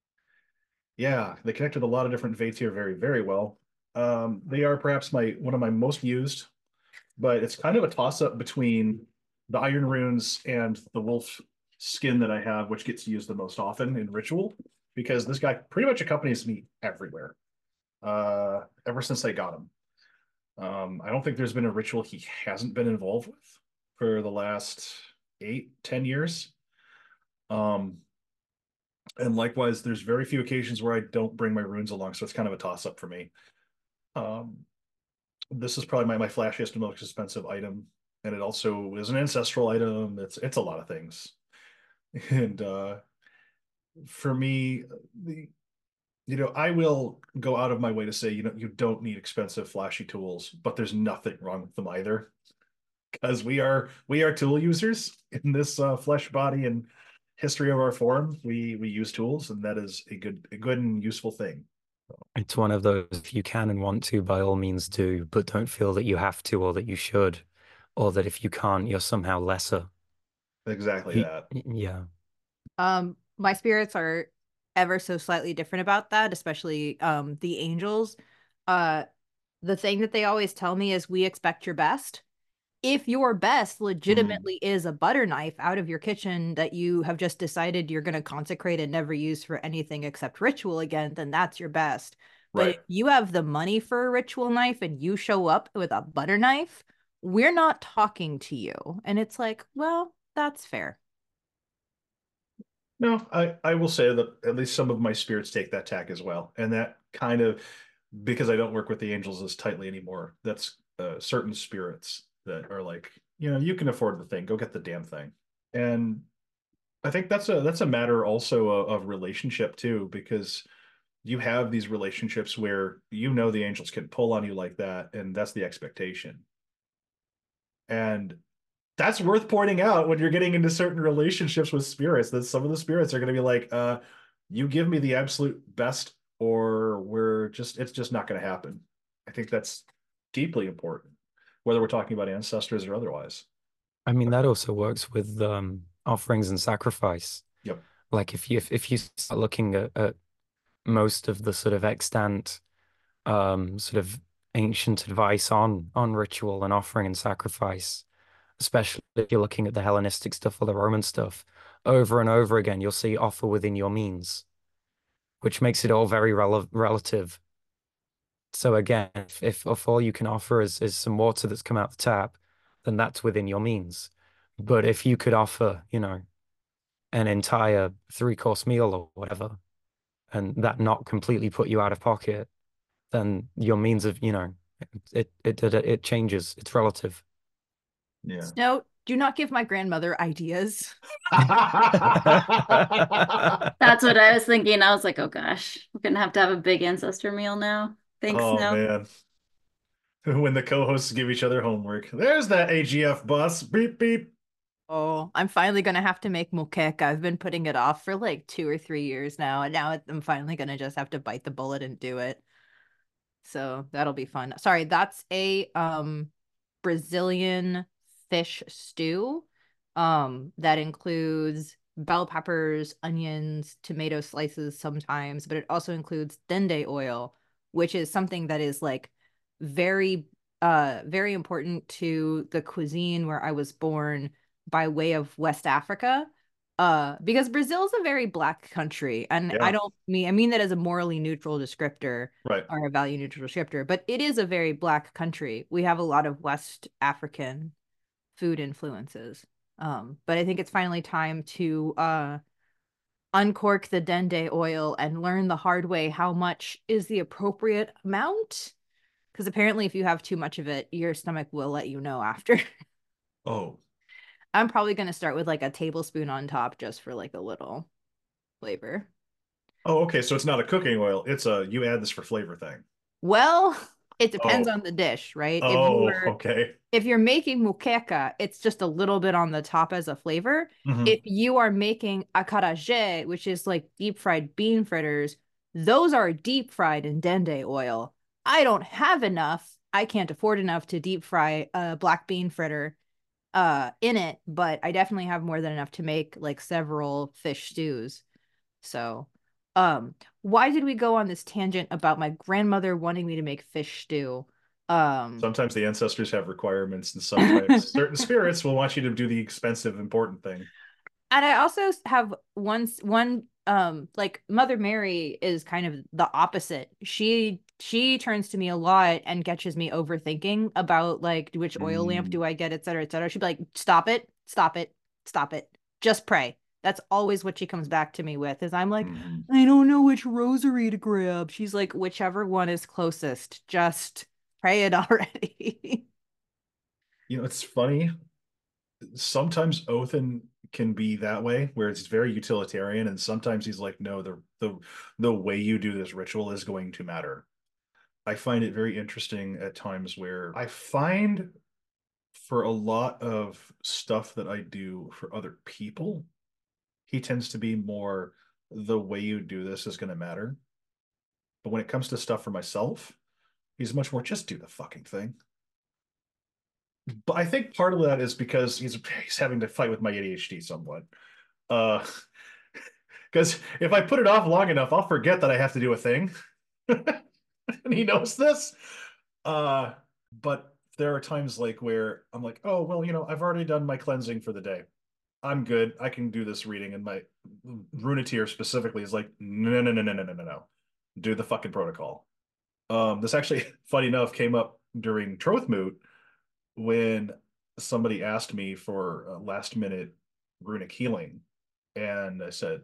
yeah, they connect with a lot of different faiths here very, very well. Um, they are perhaps my one of my most used, but it's kind of a toss-up between the Iron Runes and the wolf skin that I have, which gets used the most often in ritual, because this guy pretty much accompanies me everywhere, uh, ever since I got him. Um, I don't think there's been a ritual he hasn't been involved with for the last eight, ten years. Um, and likewise, there's very few occasions where I don't bring my runes along, so it's kind of a toss-up for me. Um, this is probably my, my flashiest and most expensive item, and it also is an ancestral item. It's it's a lot of things, and uh, for me, the you know I will go out of my way to say, you know, you don't need expensive flashy tools, but there's nothing wrong with them either, because we are we are tool users in this uh, flesh body and history of our form. We we use tools, and that is a good a good and useful thing. It's one of those, if you can and want to, by all means do, but don't feel that you have to or that you should, or that if you can't, you're somehow lesser. Exactly You- that. yeah. Um, my spirits are ever so slightly different about that, especially um the angels. Uh, the thing that they always tell me is we expect your best. If your best legitimately mm. is a butter knife out of your kitchen that you have just decided you're going to consecrate and never use for anything except ritual again, then that's your best. But right. if you have the money for a ritual knife and you show up with a butter knife, we're not talking to you. And it's like, well, that's fair. No, I, I will say that at least some of my spirits take that tack as well. And that kind of, because I don't work with the angels as tightly anymore, that's uh, certain spirits that are like, you know, you can afford the thing, go get the damn thing. And I think that's a that's a matter also of, of relationship too, because you have these relationships where you know the angels can pull on you like that, and that's the expectation. And that's worth pointing out when you're getting into certain relationships with spirits, that some of the spirits are going to be like, uh, you give me the absolute best, or we're just, it's just not going to happen. I think that's deeply important, whether we're talking about ancestors or otherwise. I mean, that also works with um, offerings and sacrifice. Yep. Like if you if, if you start looking at, at most of the sort of extant um, sort of ancient advice on on ritual and offering and sacrifice, especially if you're looking at the Hellenistic stuff or the Roman stuff, over and over again, you'll see offer within your means, which makes it all very rel relative. So again, if, if, if all you can offer is, is some water that's come out the tap, then that's within your means. But if you could offer, you know, an entire three-course meal or whatever, and that not completely put you out of pocket, then your means of, you know, it it it, it changes. It's relative. Yeah. Snow, do not give my grandmother ideas. That's what I was thinking. I was like, oh gosh, we're gonna have to have a big ancestor meal now. Thanks, oh Snow. man. When the co-hosts give each other homework. There's that A G F bus. Beep beep. Oh, I'm finally gonna have to make moqueca. I've been putting it off for like two or three years now, and now I'm finally gonna just have to bite the bullet and do it. So that'll be fun. Sorry, that's a um Brazilian fish stew um that includes bell peppers, onions, tomato slices sometimes, but it also includes dende oil, which is something that is like very uh very important to the cuisine where I was born by way of West Africa. Uh, because Brazil is a very black country, and Yeah. I don't mean I mean that as a morally neutral descriptor Right. or a value neutral descriptor, but it is a very black country. We have a lot of West African food influences. Um, but I think it's finally time to uh uncork the dende oil and learn the hard way how much is the appropriate amount. Because apparently, if you have too much of it, your stomach will let you know after. Oh. I'm probably going to start with like a tablespoon on top just for like a little flavor. Oh, okay. So it's not a cooking oil. It's a you add this for flavor thing. Well, it depends Oh, on the dish, right? If you oh, were okay. if you're making muqueca, it's just a little bit on the top as a flavor. Mhm. If you are making acarajé, which is like deep fried bean fritters, those are deep fried in dende oil. I don't have enough. I can't afford enough to deep fry a black bean fritter uh in it, but I definitely have more than enough to make like several fish stews. So, um, why did we go on this tangent about my grandmother wanting me to make fish stew? Um, Sometimes the ancestors have requirements, and sometimes certain spirits will want you to do the expensive, important thing. and I also have one one um like Mother Mary is kind of the opposite. She she turns to me a lot and catches me overthinking about like which oil lamp Mm. do I get, et cetera, et cetera. She'd be like, stop it, stop it, stop it. Just pray. That's always what she comes back to me with, is I'm like, Mhm. I don't know which rosary to grab. She's like, whichever one is closest, just pray it already. You know, it's funny. Sometimes Othin can be that way, where it's very utilitarian, and sometimes he's like, no, the the the way you do this ritual is going to matter. I find it very interesting at times where I find for a lot of stuff that I do for other people, he tends to be more the way you do this is going to matter. But when it comes to stuff for myself, he's much more just do the fucking thing. But I think part of that is because he's he's having to fight with my A D H D somewhat. Uh, because if I put it off long enough, I'll forget that I have to do a thing, and he knows this. Uh, but there are times like where I'm like, oh well, you know, I've already done my cleansing for the day. I'm good. I can do this reading. And my Runeteer specifically is like, no, no, no, no, no, no, no, no. Do the fucking protocol. Um, this actually, funny enough, came up during Trothmoot when somebody asked me for a last minute runic healing. And I said,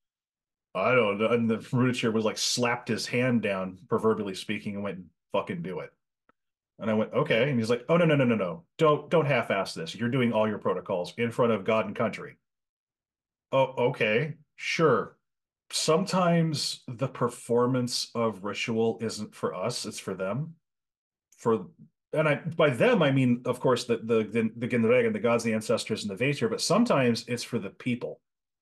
I don't know. And the Runeteer was like, slapped his hand down, proverbially speaking, and went, fucking do it. And I went, okay. And he's like, oh, no, no, no, no, no. Don't, don't half-ass this. You're doing all your protocols in front of God and country. Oh, okay, sure. Sometimes the performance of ritual isn't for us, it's for them. For and I by them I mean, of course, the the the, the Ginreg and the gods, the ancestors, and the Vatir, but sometimes it's for the people.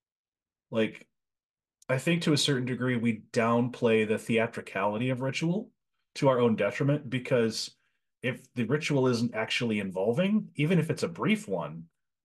Like, I think to a certain degree we downplay the theatricality of ritual to our own detriment because if the ritual isn't actually involving, even if it's a brief one,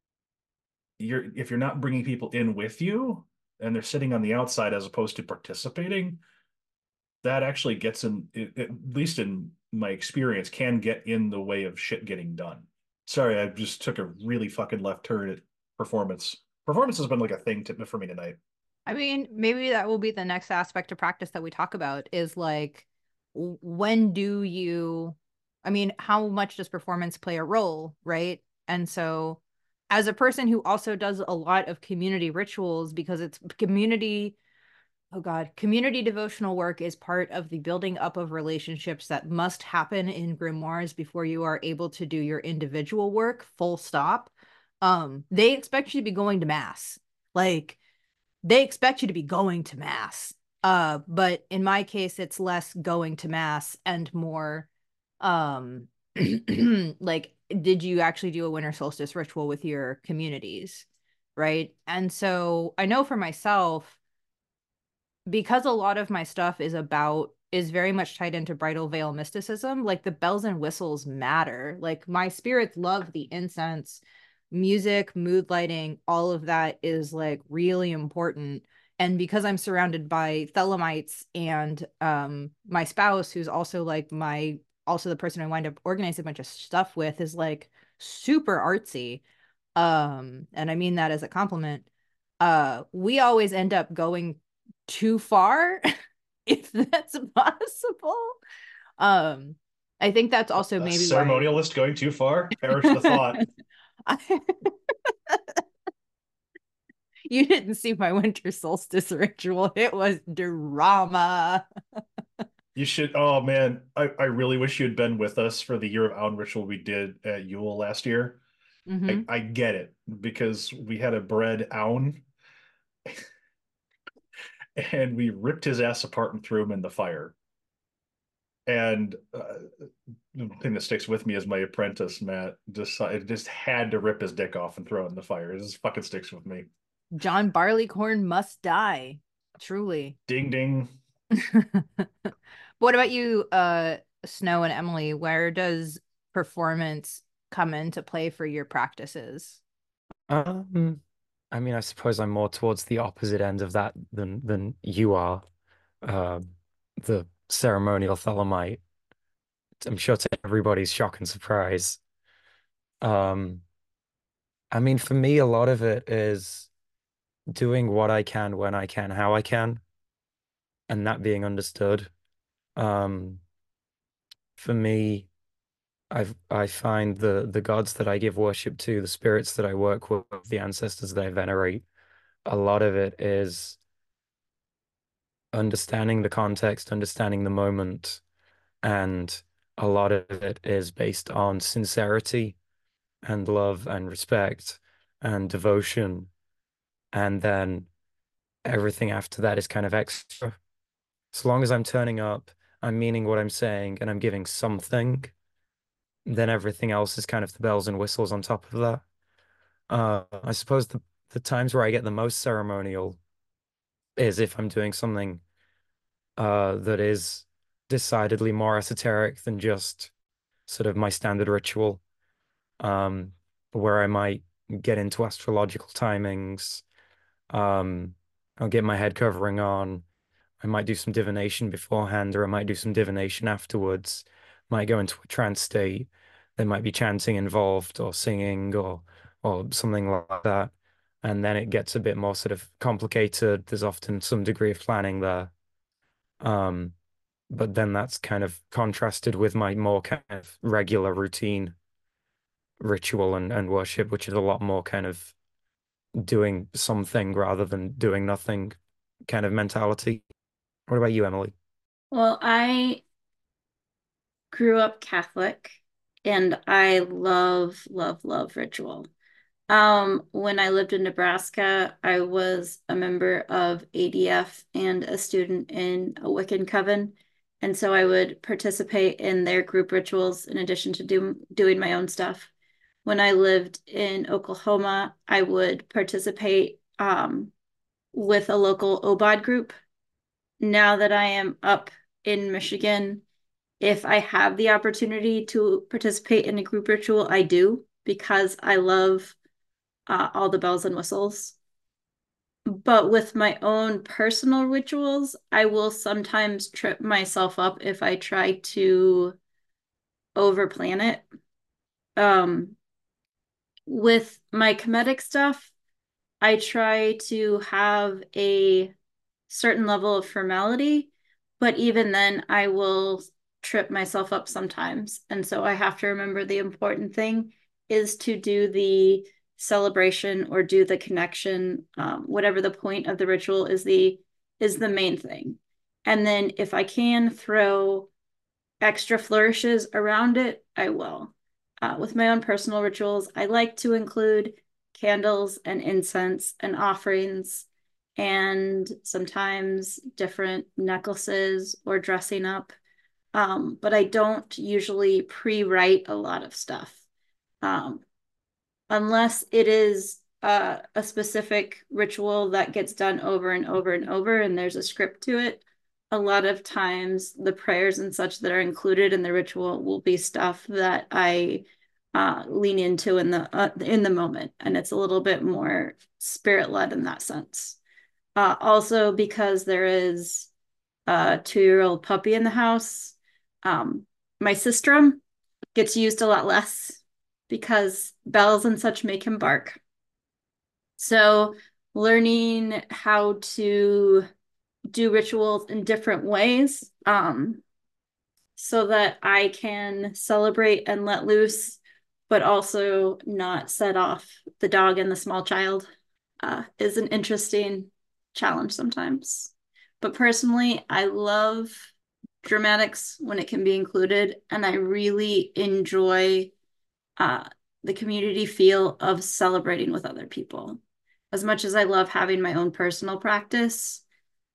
you're if you're not bringing people in with you and they're sitting on the outside as opposed to participating, that actually gets in, at least in my experience, can get in the way of shit getting done. Sorry, I just took a really fucking left turn at performance. Performance has been like a thing to, for me tonight. I mean, maybe that will be the next aspect of practice that we talk about is like, when do you, I mean, how much does performance play a role, right? And so, as a person who also does a lot of community rituals, because it's community, oh God, community devotional work is part of the building up of relationships that must happen in grimoires before you are able to do your individual work, full stop. Um, they expect you to be going to mass. Like, they expect you to be going to mass. Uh, but in my case, it's less going to mass and more um like, did you actually do a winter solstice ritual with your communities? Right. And so I know for myself, because a lot of my stuff is about is very much tied into bridal veil mysticism, like the bells and whistles matter. Like my spirits love the incense, music, mood lighting, all of that is like really important. And because I'm surrounded by Thelemites and um my spouse, who's also like my also the person I wind up organizing a bunch of stuff with, is like super artsy. Um, and I mean that as a compliment. Uh, we always end up going too far, if that's possible. Um, I think that's also A maybe why ceremonialist going too far? Perish the thought. I... You didn't see my winter solstice ritual. It was drama. You should. Oh man, I, I really wish you had been with us for the Year of Aun ritual we did at Yule last year. I, Mm-hmm. I get it because we had a bread Aun and we ripped his ass apart and threw him in the fire. And uh, the thing that sticks with me is my apprentice, Matt, decided just had to rip his dick off and throw it in the fire. It just fucking sticks with me. John Barleycorn must die. Truly. Ding ding. What about you, uh, Snow and Emily? Where does performance come into play for your practices? Um, I mean, I suppose I'm more towards the opposite end of that than than you are. Uh, the ceremonial Thelemite. I'm sure to everybody's shock and surprise. Um, I mean, for me, a lot of it is doing what I can when I can, how I can, and that being understood. Um, for me, I've I find the the gods that I give worship to, the spirits that I work with, the ancestors that I venerate, a lot of it is understanding the context, understanding the moment, and a lot of it is based on sincerity and love and respect and devotion. And then everything after that is kind of extra. So long as I'm turning up, I'm meaning what I'm saying, and I'm giving something, then everything else is kind of the bells and whistles on top of that. Uh, I suppose the, the times where I get the most ceremonial is if I'm doing something uh, that is decidedly more esoteric than just sort of my standard ritual, um, where I might get into astrological timings. Um, I'll get my head covering on. I might do some divination beforehand, or I might do some divination afterwards. Might go into a trance state. There might be chanting involved, or singing, or or something like that. And then it gets a bit more sort of complicated. There's often some degree of planning there. Um, but then that's kind of contrasted with my more kind of regular routine ritual and, and worship, which is a lot more kind of doing something rather than doing nothing kind of mentality. What about you, Emily? Well, I grew up Catholic and I love, love, love ritual. Um, when I lived in Nebraska, I was a member of A D F and a student in a Wiccan coven. And so I would participate in their group rituals in addition to do, doing my own stuff. When I lived in Oklahoma, I would participate um, with a local O B O D group. Now that I am up in Michigan, if I have the opportunity to participate in a group ritual, I do because I love uh, all the bells and whistles. But with my own personal rituals, I will sometimes trip myself up if I try to overplan it. Um, with my comedic stuff, I try to have a certain level of formality, but even then, I will trip myself up sometimes. And so I have to remember the important thing is to do the celebration or do the connection, um, whatever the point of the ritual is the is the main thing. And then if I can throw extra flourishes around it, I will. Uh, with my own personal rituals, I like to include candles and incense and offerings and sometimes different necklaces or dressing up. Um, but I don't usually pre-write a lot of stuff. Um, unless it is uh, a specific ritual that gets done over and over and over and there's a script to it. A lot of times the prayers and such that are included in the ritual will be stuff that I uh, lean into in the uh, in the moment, and it's a little bit more spirit-led in that sense. Uh, also, because there is a two-year-old puppy in the house, um, my sistrum gets used a lot less because bells and such make him bark. So learning how to do rituals in different ways um, so that I can celebrate and let loose, but also not set off the dog and the small child uh, is an interesting challenge sometimes. But personally, I love dramatics when it can be included, and I really enjoy uh, the community feel of celebrating with other people. As much as I love having my own personal practice,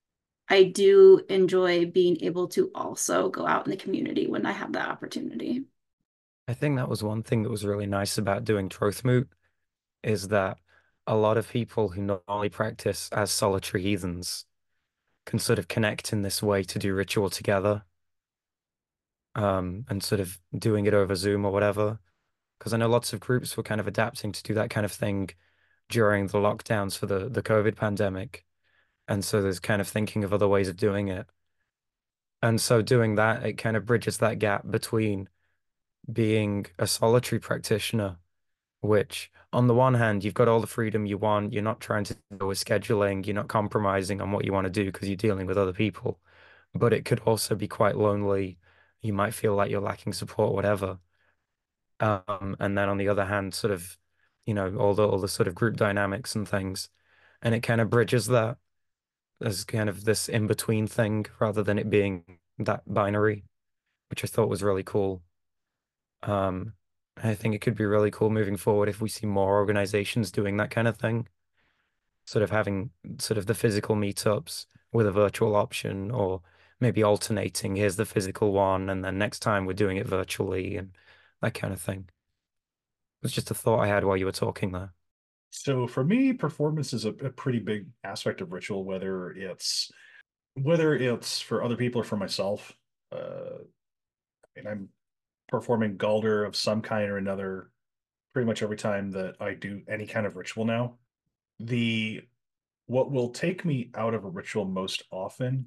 I do enjoy being able to also go out in the community when I have that opportunity. I think that was one thing that was really nice about doing Trothmoot is that a lot of people who not only practice as solitary heathens can sort of connect in this way to do ritual together, um, and sort of doing it over Zoom or whatever. Because I know lots of groups were kind of adapting to do that kind of thing during the lockdowns for the, the COVID pandemic. And so there's kind of thinking of other ways of doing it. And so doing that, it kind of bridges that gap between being a solitary practitioner, which on the one hand, you've got all the freedom you want. You're not trying to deal with scheduling. You're not compromising on what you want to do because you're dealing with other people. But it could also be quite lonely. You might feel like you're lacking support, whatever. Um, and then on the other hand, sort of, you know, all the all the sort of group dynamics and things. And it kind of bridges that as kind of this in-between thing rather than it being that binary, which I thought was really cool. Um, I think it could be really cool moving forward if we see more organizations doing that kind of thing, sort of having sort of the physical meetups with a virtual option, or maybe alternating. Here's the physical one, and then next time we're doing it virtually, and that kind of thing. It was just a thought I had while you were talking there. So for me, performance is a, a pretty big aspect of ritual, whether it's whether it's for other people or for myself. Uh, and I'm performing Galder of some kind or another pretty much every time that I do any kind of ritual now. The what will take me out of a ritual most often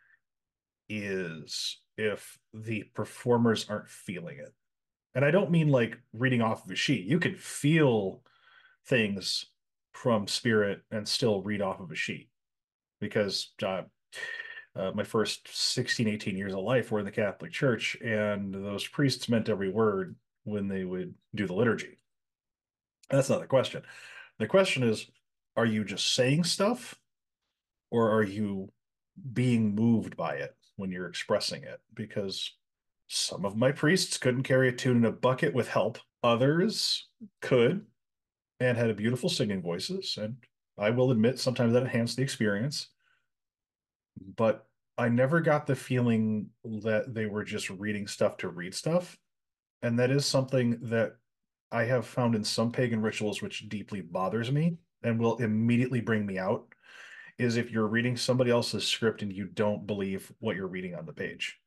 is if the performers aren't feeling it. And I don't mean like reading off of a sheet. You can feel things from spirit and still read off of a sheet, because uh, uh, my first sixteen, eighteen years of life were in the Catholic Church, and those priests meant every word when they would do the liturgy. And that's not the question. The question is, are you just saying stuff, or are you being moved by it when you're expressing it? Because some of my priests couldn't carry a tune in a bucket with help. Others could and had a beautiful singing voices. And I will admit, sometimes that enhanced the experience. But I never got the feeling that they were just reading stuff to read stuff. And that is something that I have found in some pagan rituals, which deeply bothers me and will immediately bring me out, is if you're reading somebody else's script and you don't believe what you're reading on the page.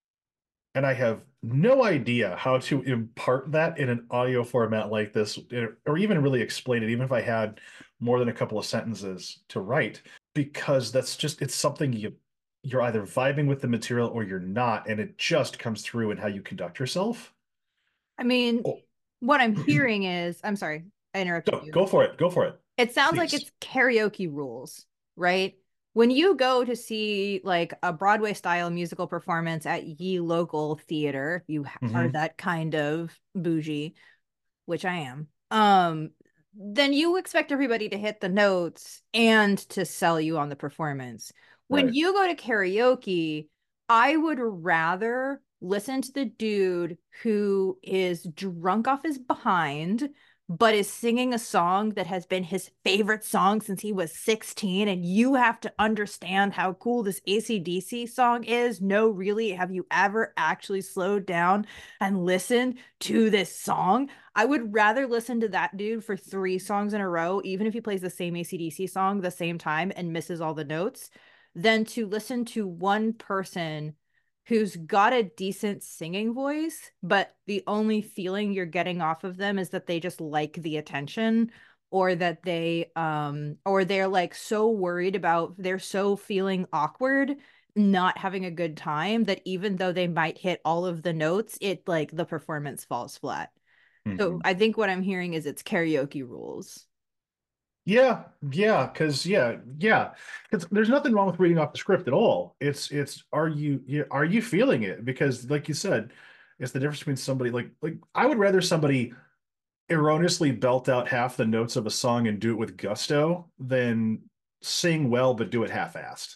And I have no idea how to impart that in an audio format like this, or even really explain it, even if I had more than a couple of sentences to write, because that's just, it's something you, you're either vibing with the material or you're not, and it just comes through in how you conduct yourself. I mean, Oh. what I'm hearing is, I'm sorry, I interrupted Go, you. go for it. Go for it. It sounds Please. like it's karaoke rules, right? When you go to see like a Broadway style musical performance at Ye Local Theater, you mm-hmm. are that kind of bougie, which I am, um, then you expect everybody to hit the notes and to sell you on the performance. When right. you go to karaoke, I would rather listen to the dude who is drunk off his behind, but is singing a song that has been his favorite song since he was sixteen, and you have to understand how cool this A C D C song is. No, really, have you ever actually slowed down and listened to this song? I would rather listen to that dude for three songs in a row, even if he plays the same A C D C song the same time and misses all the notes, than to listen to one person who's got a decent singing voice, but the only feeling you're getting off of them is that they just like the attention, or that they um or they're like so worried about, they're so feeling awkward not having a good time that even though they might hit all of the notes, it like the performance falls flat. Mm-hmm. So I think what I'm hearing is it's karaoke rules. Yeah, yeah, because yeah, yeah, because there's nothing wrong with reading off the script at all. It's it's are you are you feeling it? Because like you said, it's the difference between somebody like like I would rather somebody erroneously belt out half the notes of a song and do it with gusto than sing well but do it half-assed.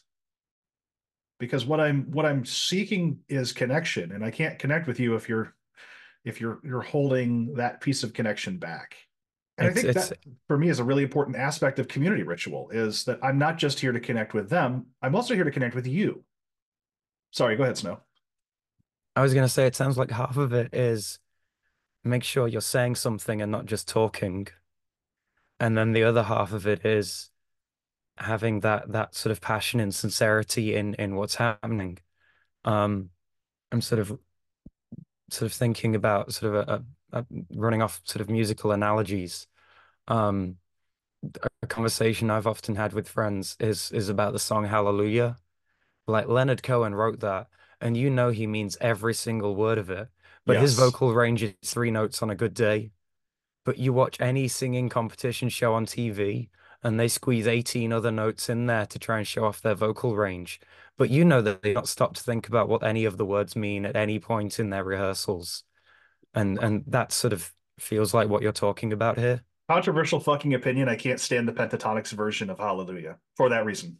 Because what I'm what I'm seeking is connection, and I can't connect with you if you're if you're you're holding that piece of connection back. And I It's think it's that for me is a really important aspect of community ritual is that I'm not just here to connect with them. I'm also here to connect with you. Sorry, go ahead, Snow. I was gonna say it sounds like half of it is make sure you're saying something and not just talking. And then the other half of it is having that that sort of passion and sincerity in in what's happening. Um, I'm sort of sort of thinking about sort of a, a, a running off sort of musical analogies. Um, a conversation I've often had with friends is is about the song Hallelujah. Like Leonard Cohen wrote that, and you know he means every single word of it, but his Yes. vocal range is three notes on a good day. But you watch any singing competition show on T V, and they squeeze eighteen other notes in there to try and show off their vocal range. But you know that they not stop to think about what any of the words mean at any point in their rehearsals. And and that sort of feels like what you're talking about here. Controversial fucking opinion. I can't stand the Pentatonix version of Hallelujah for that reason.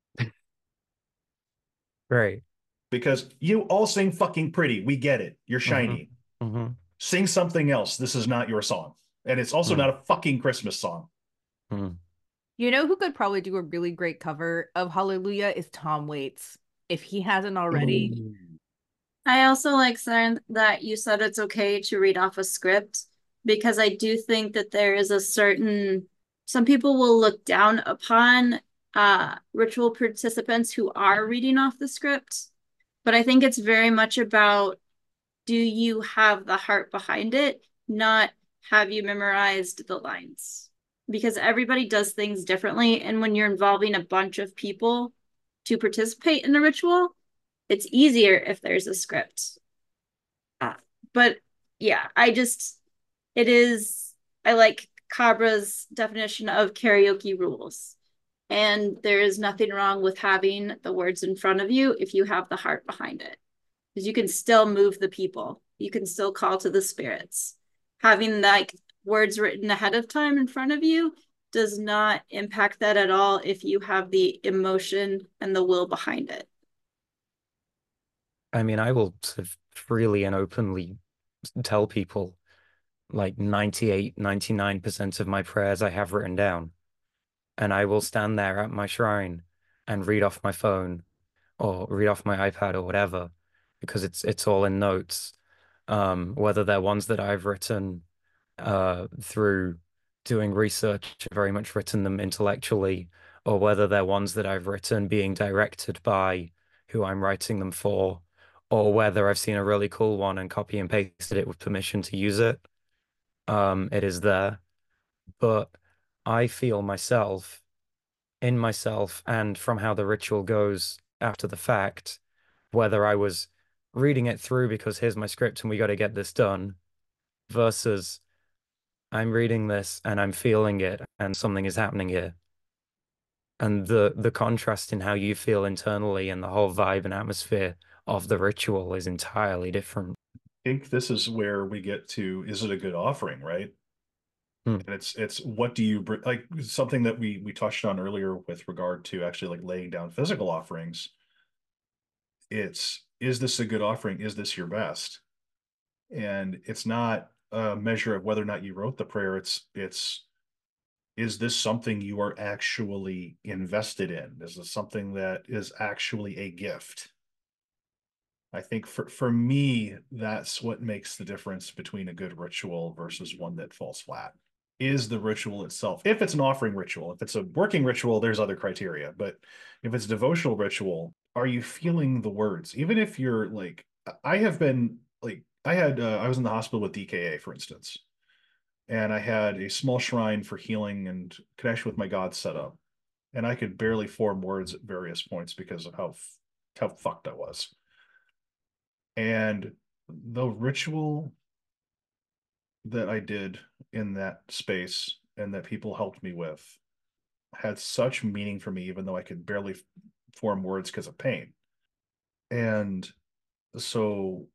Great. Because you all sing fucking pretty. We get it. You're shiny. Mm-hmm. Mm-hmm. Sing something else. This is not your song. And it's also not a fucking Christmas song. Mm-hmm. You know who could probably do a really great cover of Hallelujah is Tom Waits. If he hasn't already. Ooh. I also like saying that you said it's okay to read off a script because I do think that there is a certain, some people will look down upon uh, ritual participants who are reading off the script. But I think it's very much about, do you have the heart behind it, not have you memorized the lines? Because everybody does things differently. And when you're involving a bunch of people to participate in a ritual, it's easier if there's a script. Uh, but yeah, I just, it is, I like Cabra's definition of karaoke rules. And there is nothing wrong with having the words in front of you if you have the heart behind it. Because you can still move the people. You can still call to the spirits. Having like words written ahead of time in front of you does not impact that at all if you have the emotion and the will behind it. I mean, I will sort of freely and openly tell people like ninety-eight, ninety-nine percent of my prayers I have written down. And I will stand there at my shrine and read off my phone or read off my iPad or whatever, because it's it's all in notes. Um, whether they're ones that I've written uh, through doing research, very much written them intellectually, or whether they're ones that I've written being directed by who I'm writing them for, or whether I've seen a really cool one and copy and pasted it with permission to use it. Um, it is there. But I feel myself, in myself, and from how the ritual goes after the fact, whether I was reading it through because here's my script and we got to get this done, versus I'm reading this and I'm feeling it and something is happening here. And the the contrast in how you feel internally and the whole vibe and atmosphere of the ritual is entirely different. I think this is where we get to, is it a good offering, right? Hmm. And it's it's what do you bring, like something that we we touched on earlier with regard to actually like laying down physical offerings. It's, is this a good offering? Is this your best? And it's not a measure of whether or not you wrote the prayer. It's it's is this something you are actually invested in? Is this something that is actually a gift? I think for, for me, that's what makes the difference between a good ritual versus one that falls flat. Is the ritual itself, if it's an offering ritual, if it's a working ritual, there's other criteria. But if it's a devotional ritual, are you feeling the words? Even if you're like, I have been like, I had, uh, I was in the hospital with D K A, for instance, and I had a small shrine for healing and connection with my God set up. And I could barely form words at various points because of how, how fucked I was. And the ritual that I did in that space and that people helped me with had such meaning for me, even though I could barely form words because of pain. And so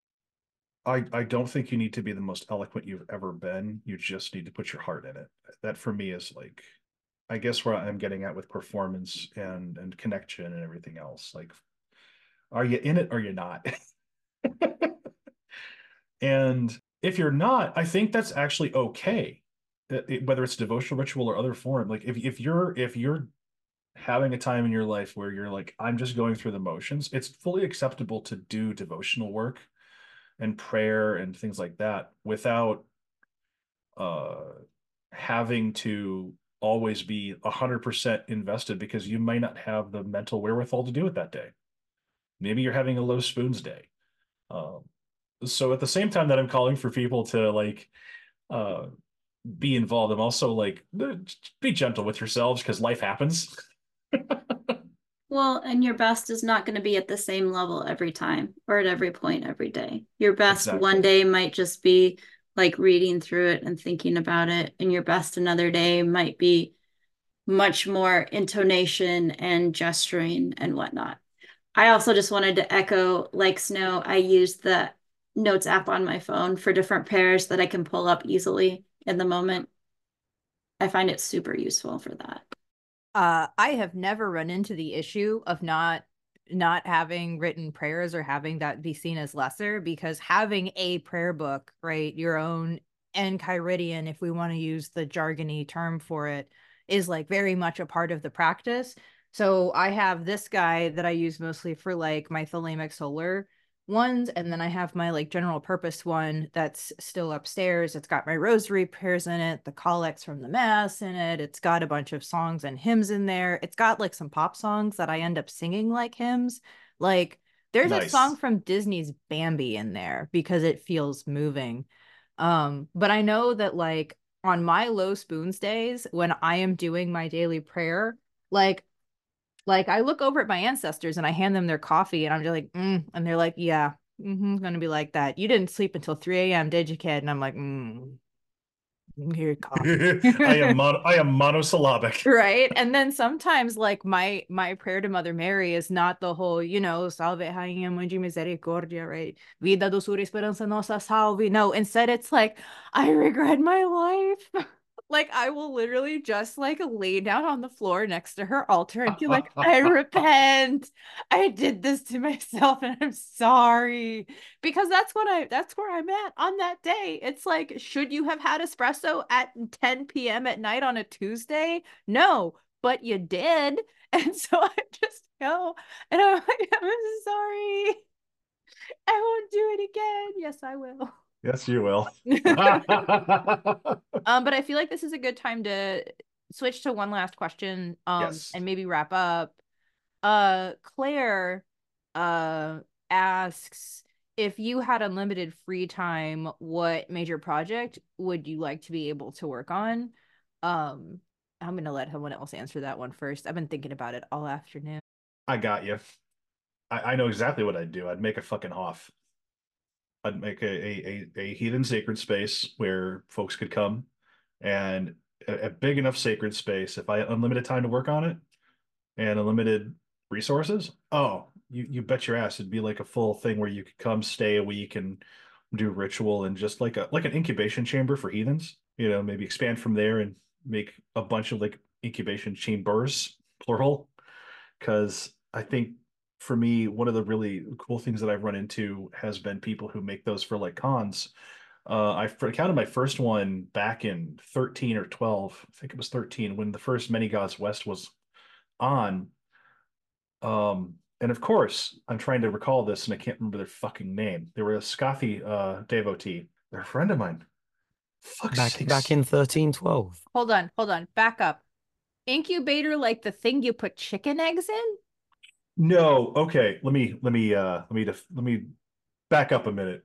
I I don't think you need to be the most eloquent you've ever been. You just need to put your heart in it. That for me is like, I guess where I'm getting at with performance and and connection and everything else. Like, are you in it or you're not? And if you're not, I think that's actually okay. it, it- whether it's devotional ritual or other form, like if if you're if you're having a time in your life where you're like, I'm just going through the motions, it's fully acceptable to do devotional work and prayer and things like that without uh having to always be a hundred percent invested, because you might not have the mental wherewithal to do it that day. Maybe you're having a low spoons day. Um, so at the same time that I'm calling for people to like uh be involved, I'm also like, be gentle with yourselves because life happens. Well, and your best is not going to be at the same level every time or at every point every day. Your best Exactly. one day might just be like reading through it and thinking about it, and your best another day might be much more intonation and gesturing and whatnot. I also just wanted to echo, like Snow, I use the Notes app on my phone for different pairs that I can pull up easily in the moment. I find it super useful for that. Uh, I have never run into the issue of not not having written prayers or having that be seen as lesser, because having a prayer book, right, your own enchiridion, if we want to use the jargony term for it, is like very much a part of the practice. So I have this guy that I use mostly for like my thalamic solar ones, and then I have my like general purpose one that's still upstairs. It's got my rosary prayers in it, the collects from the mass in it. It's got a bunch of songs and hymns in there. It's got like some pop songs that I end up singing like hymns. Like there's a song Nice. from Disney's Bambi in there because it feels moving. Um, but I know that like on my low spoons days when I am doing my daily prayer, like like I look over at my ancestors and I hand them their coffee and I'm just like, mm, and they're like, yeah, mm-hmm, gonna be like that. You didn't sleep until three a m, did you, kid? And I'm like, mm, here, coffee. I am mon- I am monosyllabic. Right. And then sometimes like my my prayer to Mother Mary is not the whole, you know, salve Rainha Mãe de Misericórdia, right? Vida, doçura, esperança nossa salve. No, instead it's like, I regret my life. Like I will literally just like lay down on the floor next to her altar and be like, I repent. I did this to myself and I'm sorry. Because that's what I that's where I'm at on that day. It's like, should you have had espresso at ten p m at night on a Tuesday? No, but you did. And so I just go and I'm like, I'm sorry. I won't do it again. Yes, I will. Yes, you will. Um, but I feel like this is a good time to switch to one last question, um, Yes. and maybe wrap up. Uh, Claire, uh, asks if you had unlimited free time, what major project would you like to be able to work on? Um, I'm gonna let someone else answer that one first. I've been thinking about it all afternoon. I got you. I, I know exactly what I'd do. I'd make a fucking Hoff. I'd make a, a, a, a heathen sacred space where folks could come, and a, a big enough sacred space. If I had unlimited time to work on it and unlimited resources, oh, you, you bet your ass it'd be like a full thing where you could come stay a week and do ritual, and just like a like an incubation chamber for heathens, you know, maybe expand from there and make a bunch of like incubation chambers, plural. Because I think for me, one of the really cool things that I've run into has been people who make those for like cons. Uh, I counted my first one back in thirteen or twelve. I think it was thirteen when the first Many Gods West was on. Um, and of course, I'm trying to recall this and I can't remember their fucking name. They were a Scathi uh, devotee. They're a friend of mine. Fuck's Back sakes. back in thirteen twelve. Hold on, hold on, back up. Incubator, like the thing you put chicken eggs in? No, okay. Let me let me uh let me def let me back up a minute.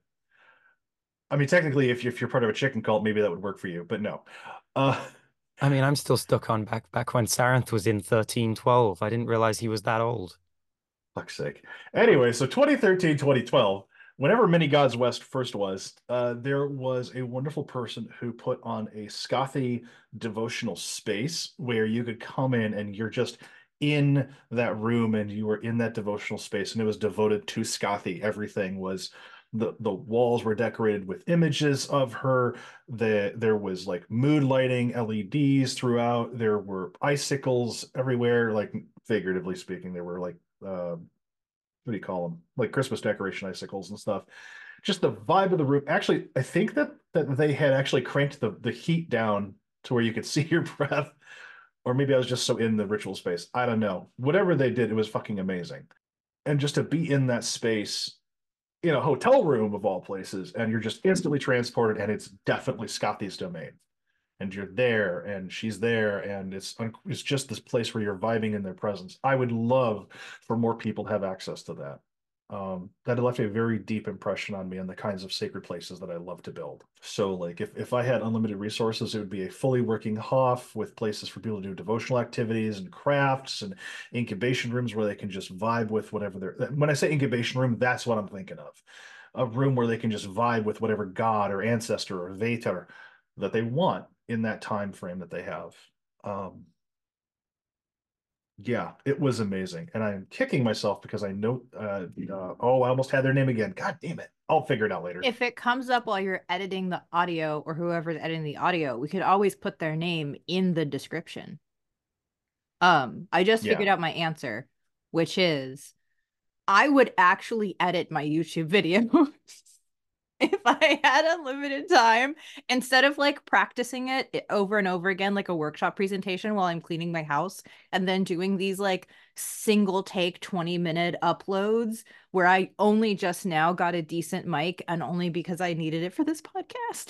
I mean, technically, if you're, if you're part of a chicken cult, maybe that would work for you, but no. Uh, I mean, I'm still stuck on back back when Saranth was in thirteen twelve. I didn't realize he was that old. fuck's sake. Anyway, so twenty thirteen, twenty twelve, whenever Many Gods West first was, uh, there was a wonderful person who put on a Scathi devotional space where you could come in and you're just in that room and you were in that devotional space, and it was devoted to Scathi. Everything was the the walls were decorated with images of her. The there was like mood lighting, L E Ds throughout. There were icicles everywhere, like figuratively speaking. There were like uh, what do you call them? Like Christmas decoration icicles and stuff. Just the vibe of the room. Actually, I think that that they had actually cranked the the heat down to where you could see your breath. Or maybe I was just so in the ritual space. I don't know. Whatever they did, it was fucking amazing. And just to be in that space, in a hotel room of all places, and you're just instantly transported, and it's definitely Scotty's domain. And you're there, and she's there, and it's it's just this place where you're vibing in their presence. I would love for more people to have access to that. Um, that left a very deep impression on me on the kinds of sacred places that I love to build. So, like, if, if I had unlimited resources, it would be a fully working Hof with places for people to do devotional activities and crafts and incubation rooms where they can just vibe with whatever they're. When I say incubation room, that's what I'm thinking of. A room where they can just vibe with whatever god or ancestor or Vater that they want in that time frame that they have. Um, yeah, it was amazing. And I'm kicking myself because I know, uh, uh, oh, I almost had their name again. God damn it. I'll figure it out later. If it comes up while you're editing the audio or whoever's editing the audio, we could always put their name in the description. Um, I just Yeah. figured out my answer, which is I would actually edit my YouTube videos if I had unlimited time, instead of like practicing it over and over again, like a workshop presentation while I'm cleaning my house, and then doing these like single take twenty minute uploads where I only just now got a decent mic and only because I needed it for this podcast.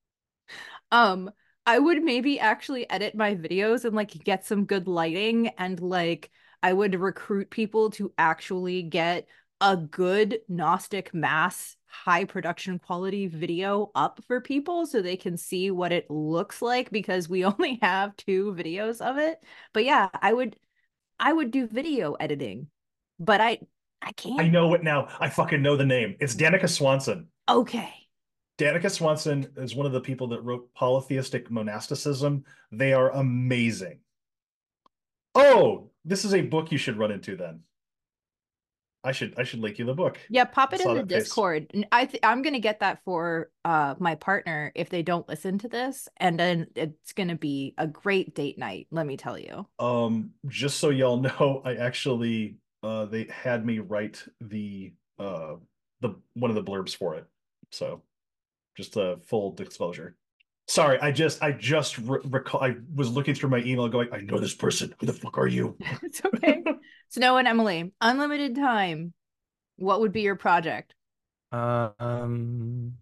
Um, I would maybe actually edit my videos and like get some good lighting, and like I would recruit people to actually get a good Gnostic Mass high production quality video up for people so they can see what it looks like, because we only have two videos of it. But yeah, I would I would do video editing, but I I can't. I know it now. I fucking know the name. It's Danica Swanson. Okay. Danica Swanson is one of the people that wrote Polytheistic Monasticism. They are amazing. Oh, this is a book you should run into then. I should I should link you the book. Yeah, pop it I saw in the that face. Discord. N- I th I'm gonna get that for uh my partner if they don't listen to this, and then it's gonna be a great date night, let me tell you. Um, just so y'all know, I actually uh they had me write the uh the one of the blurbs for it. So just a full disclosure. Sorry, I just I just re recall I was looking through my email going, I know this person. Who the fuck are you? It's okay. Snow and Emily, unlimited time. What would be your project? Um,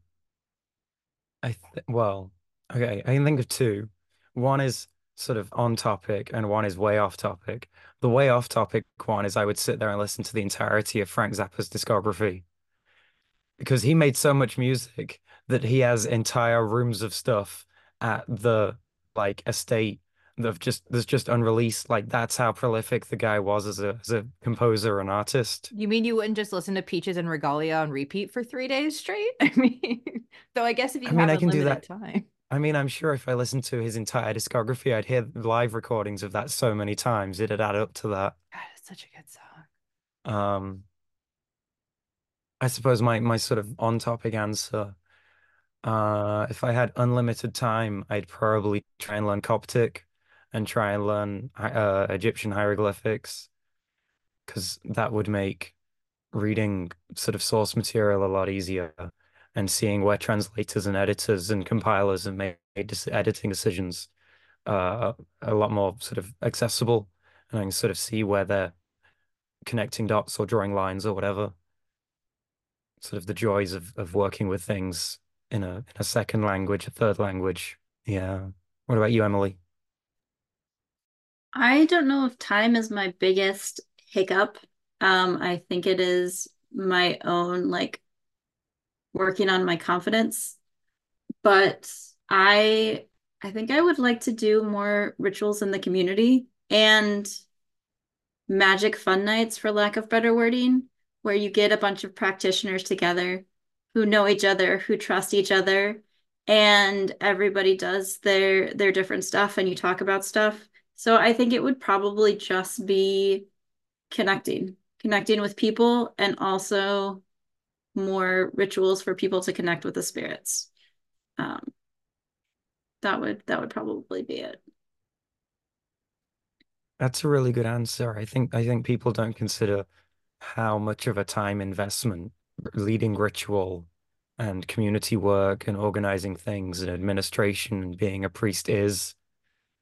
I th well, okay, I can think of two. One is sort of on topic, and one is way off topic. The way off topic one is I would sit there and listen to the entirety of Frank Zappa's discography, because he made so much music that he has entire rooms of stuff at the like estate of just that's just unreleased. Like that's how prolific the guy was as a as a composer and artist. You mean you wouldn't just listen to Peaches and Regalia on repeat for three days straight? I mean, so I guess if you I mean, have I can do unlimited that. time. I mean, I'm sure if I listened to his entire discography, I'd hear live recordings of that so many times, it'd add up to that. God, it's such a good song. Um, I suppose my my sort of on topic answer, uh, if I had unlimited time, I'd probably try and learn Coptic and try and learn hi- uh, Egyptian hieroglyphics, because that would make reading sort of source material a lot easier, and seeing where translators and editors and compilers have made dis editing decisions uh, a lot more sort of accessible, and I can sort of see where they're connecting dots or drawing lines or whatever. Sort of the joys of of working with things in a in a second language, a third language. Yeah. What about you, Emily? I don't know if time is my biggest hiccup. Um, I think it is my own like working on my confidence. But I I think I would like to do more rituals in the community and magic fun nights, for lack of better wording, where you get a bunch of practitioners together who know each other, who trust each other, and everybody does their their different stuff and you talk about stuff. So I think it would probably just be connecting, connecting with people, and also more rituals for people to connect with the spirits. Um, that would that would probably be it. That's a really good answer. I think I think people don't consider how much of a time investment leading ritual and community work and organizing things and administration and being a priest is.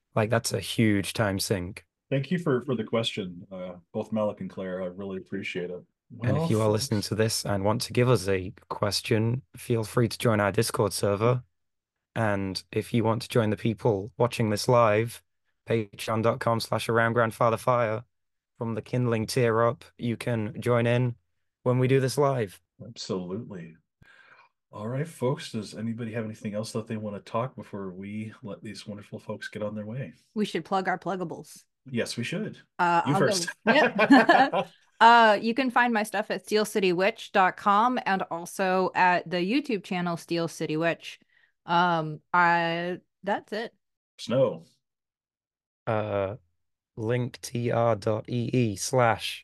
Like that's a huge time sink. Thank you for for the question, uh, both Malik and Claire. I really appreciate it. And Well, if you are listening folks, to this and want to give us a question, feel free to join our Discord server. And if you want to join the people watching this live, patreon.com slash around grandfather fire. From the kindling tier up, you can join in when we do this live. absolutely. All right, folks, does anybody have anything else that they want to talk before we let these wonderful folks get on their way? We should plug our pluggables. Yes, we should. Uh, You I'll first. go. Yep. uh, you can find my stuff at steel city witch dot com and also at the YouTube channel Steel City Witch. Um, I that's it. Snow. Uh, linktr.ee slash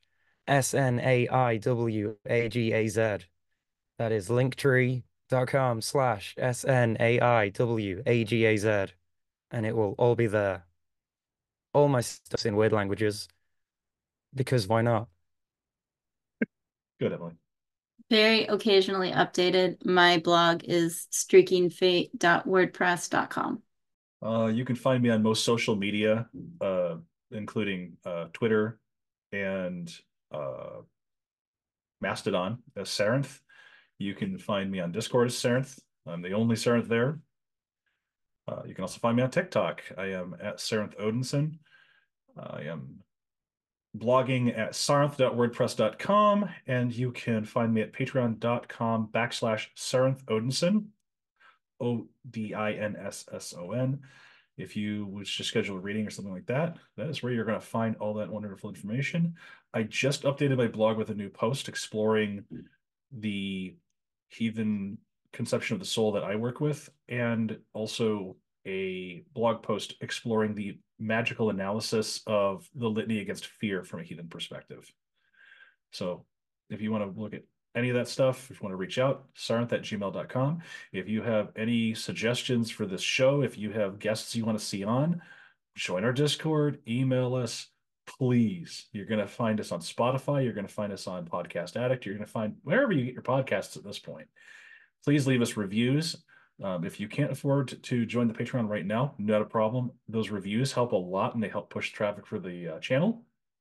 S-N-A-I-W-A-G-A-Z. That is linktree.com slash S-N-A-I-W-A-G-A-Z. And it will all be there. All my stuff's in weird languages. Because why not? Good, Emily. Very occasionally updated. My blog is streaking fate dot wordpress dot com. Uh, you can find me on most social media, uh, including uh, Twitter and uh, Mastodon as Sarenth. You can find me on Discord as Sarenth. I'm the only Sarenth there. Uh, you can also find me on TikTok. I am at Sarenth Odinson. I am blogging at sarenth dot wordpress dot com, and you can find me at patreon.com backslash Sarenth Odinson, O D I N S S O N. If you wish to schedule a reading or something like that, that is where you're going to find all that wonderful information. I just updated my blog with a new post exploring the heathen conception of the soul that I work with, and also a blog post exploring the magical analysis of the litany against fear from a heathen perspective. So if you want to look at any of that stuff, if you want to reach out, sarenth at gmail dot com. If you have any suggestions for this show, if you have guests you want to see on, join our Discord, email us, please. You're going to find us on Spotify. You're going to find us on Podcast Addict. You're going to find wherever you get your podcasts at this point. Please leave us reviews. Um, if you can't afford to join the Patreon right now, not a problem. Those reviews help a lot and they help push traffic for the uh, channel.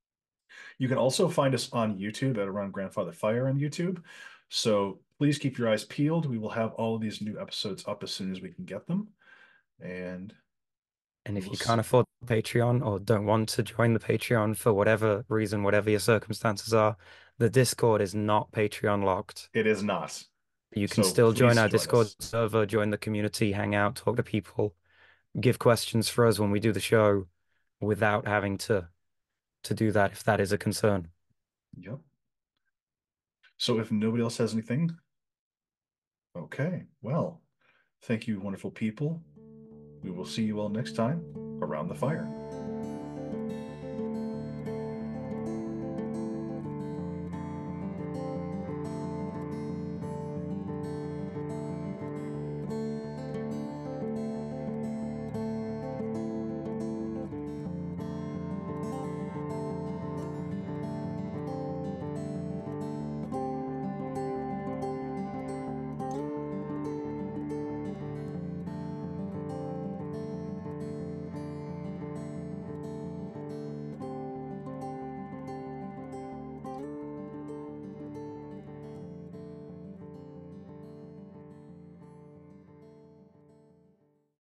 You can also find us on YouTube at Around Grandfather Fire on YouTube. So please keep your eyes peeled. We will have all of these new episodes up as soon as we can get them. And And if we'll you can't see. afford Patreon or don't want to join the Patreon for whatever reason, whatever your circumstances are, the Discord is not Patreon locked. It is not. You can So still join please our join Discord us. server, join the community, hang out, talk to people, give questions for us when we do the show without having to to do that if that is a concern. Yep. So if nobody else has anything, okay, well, thank you, wonderful people. We will see you all next time around the fire.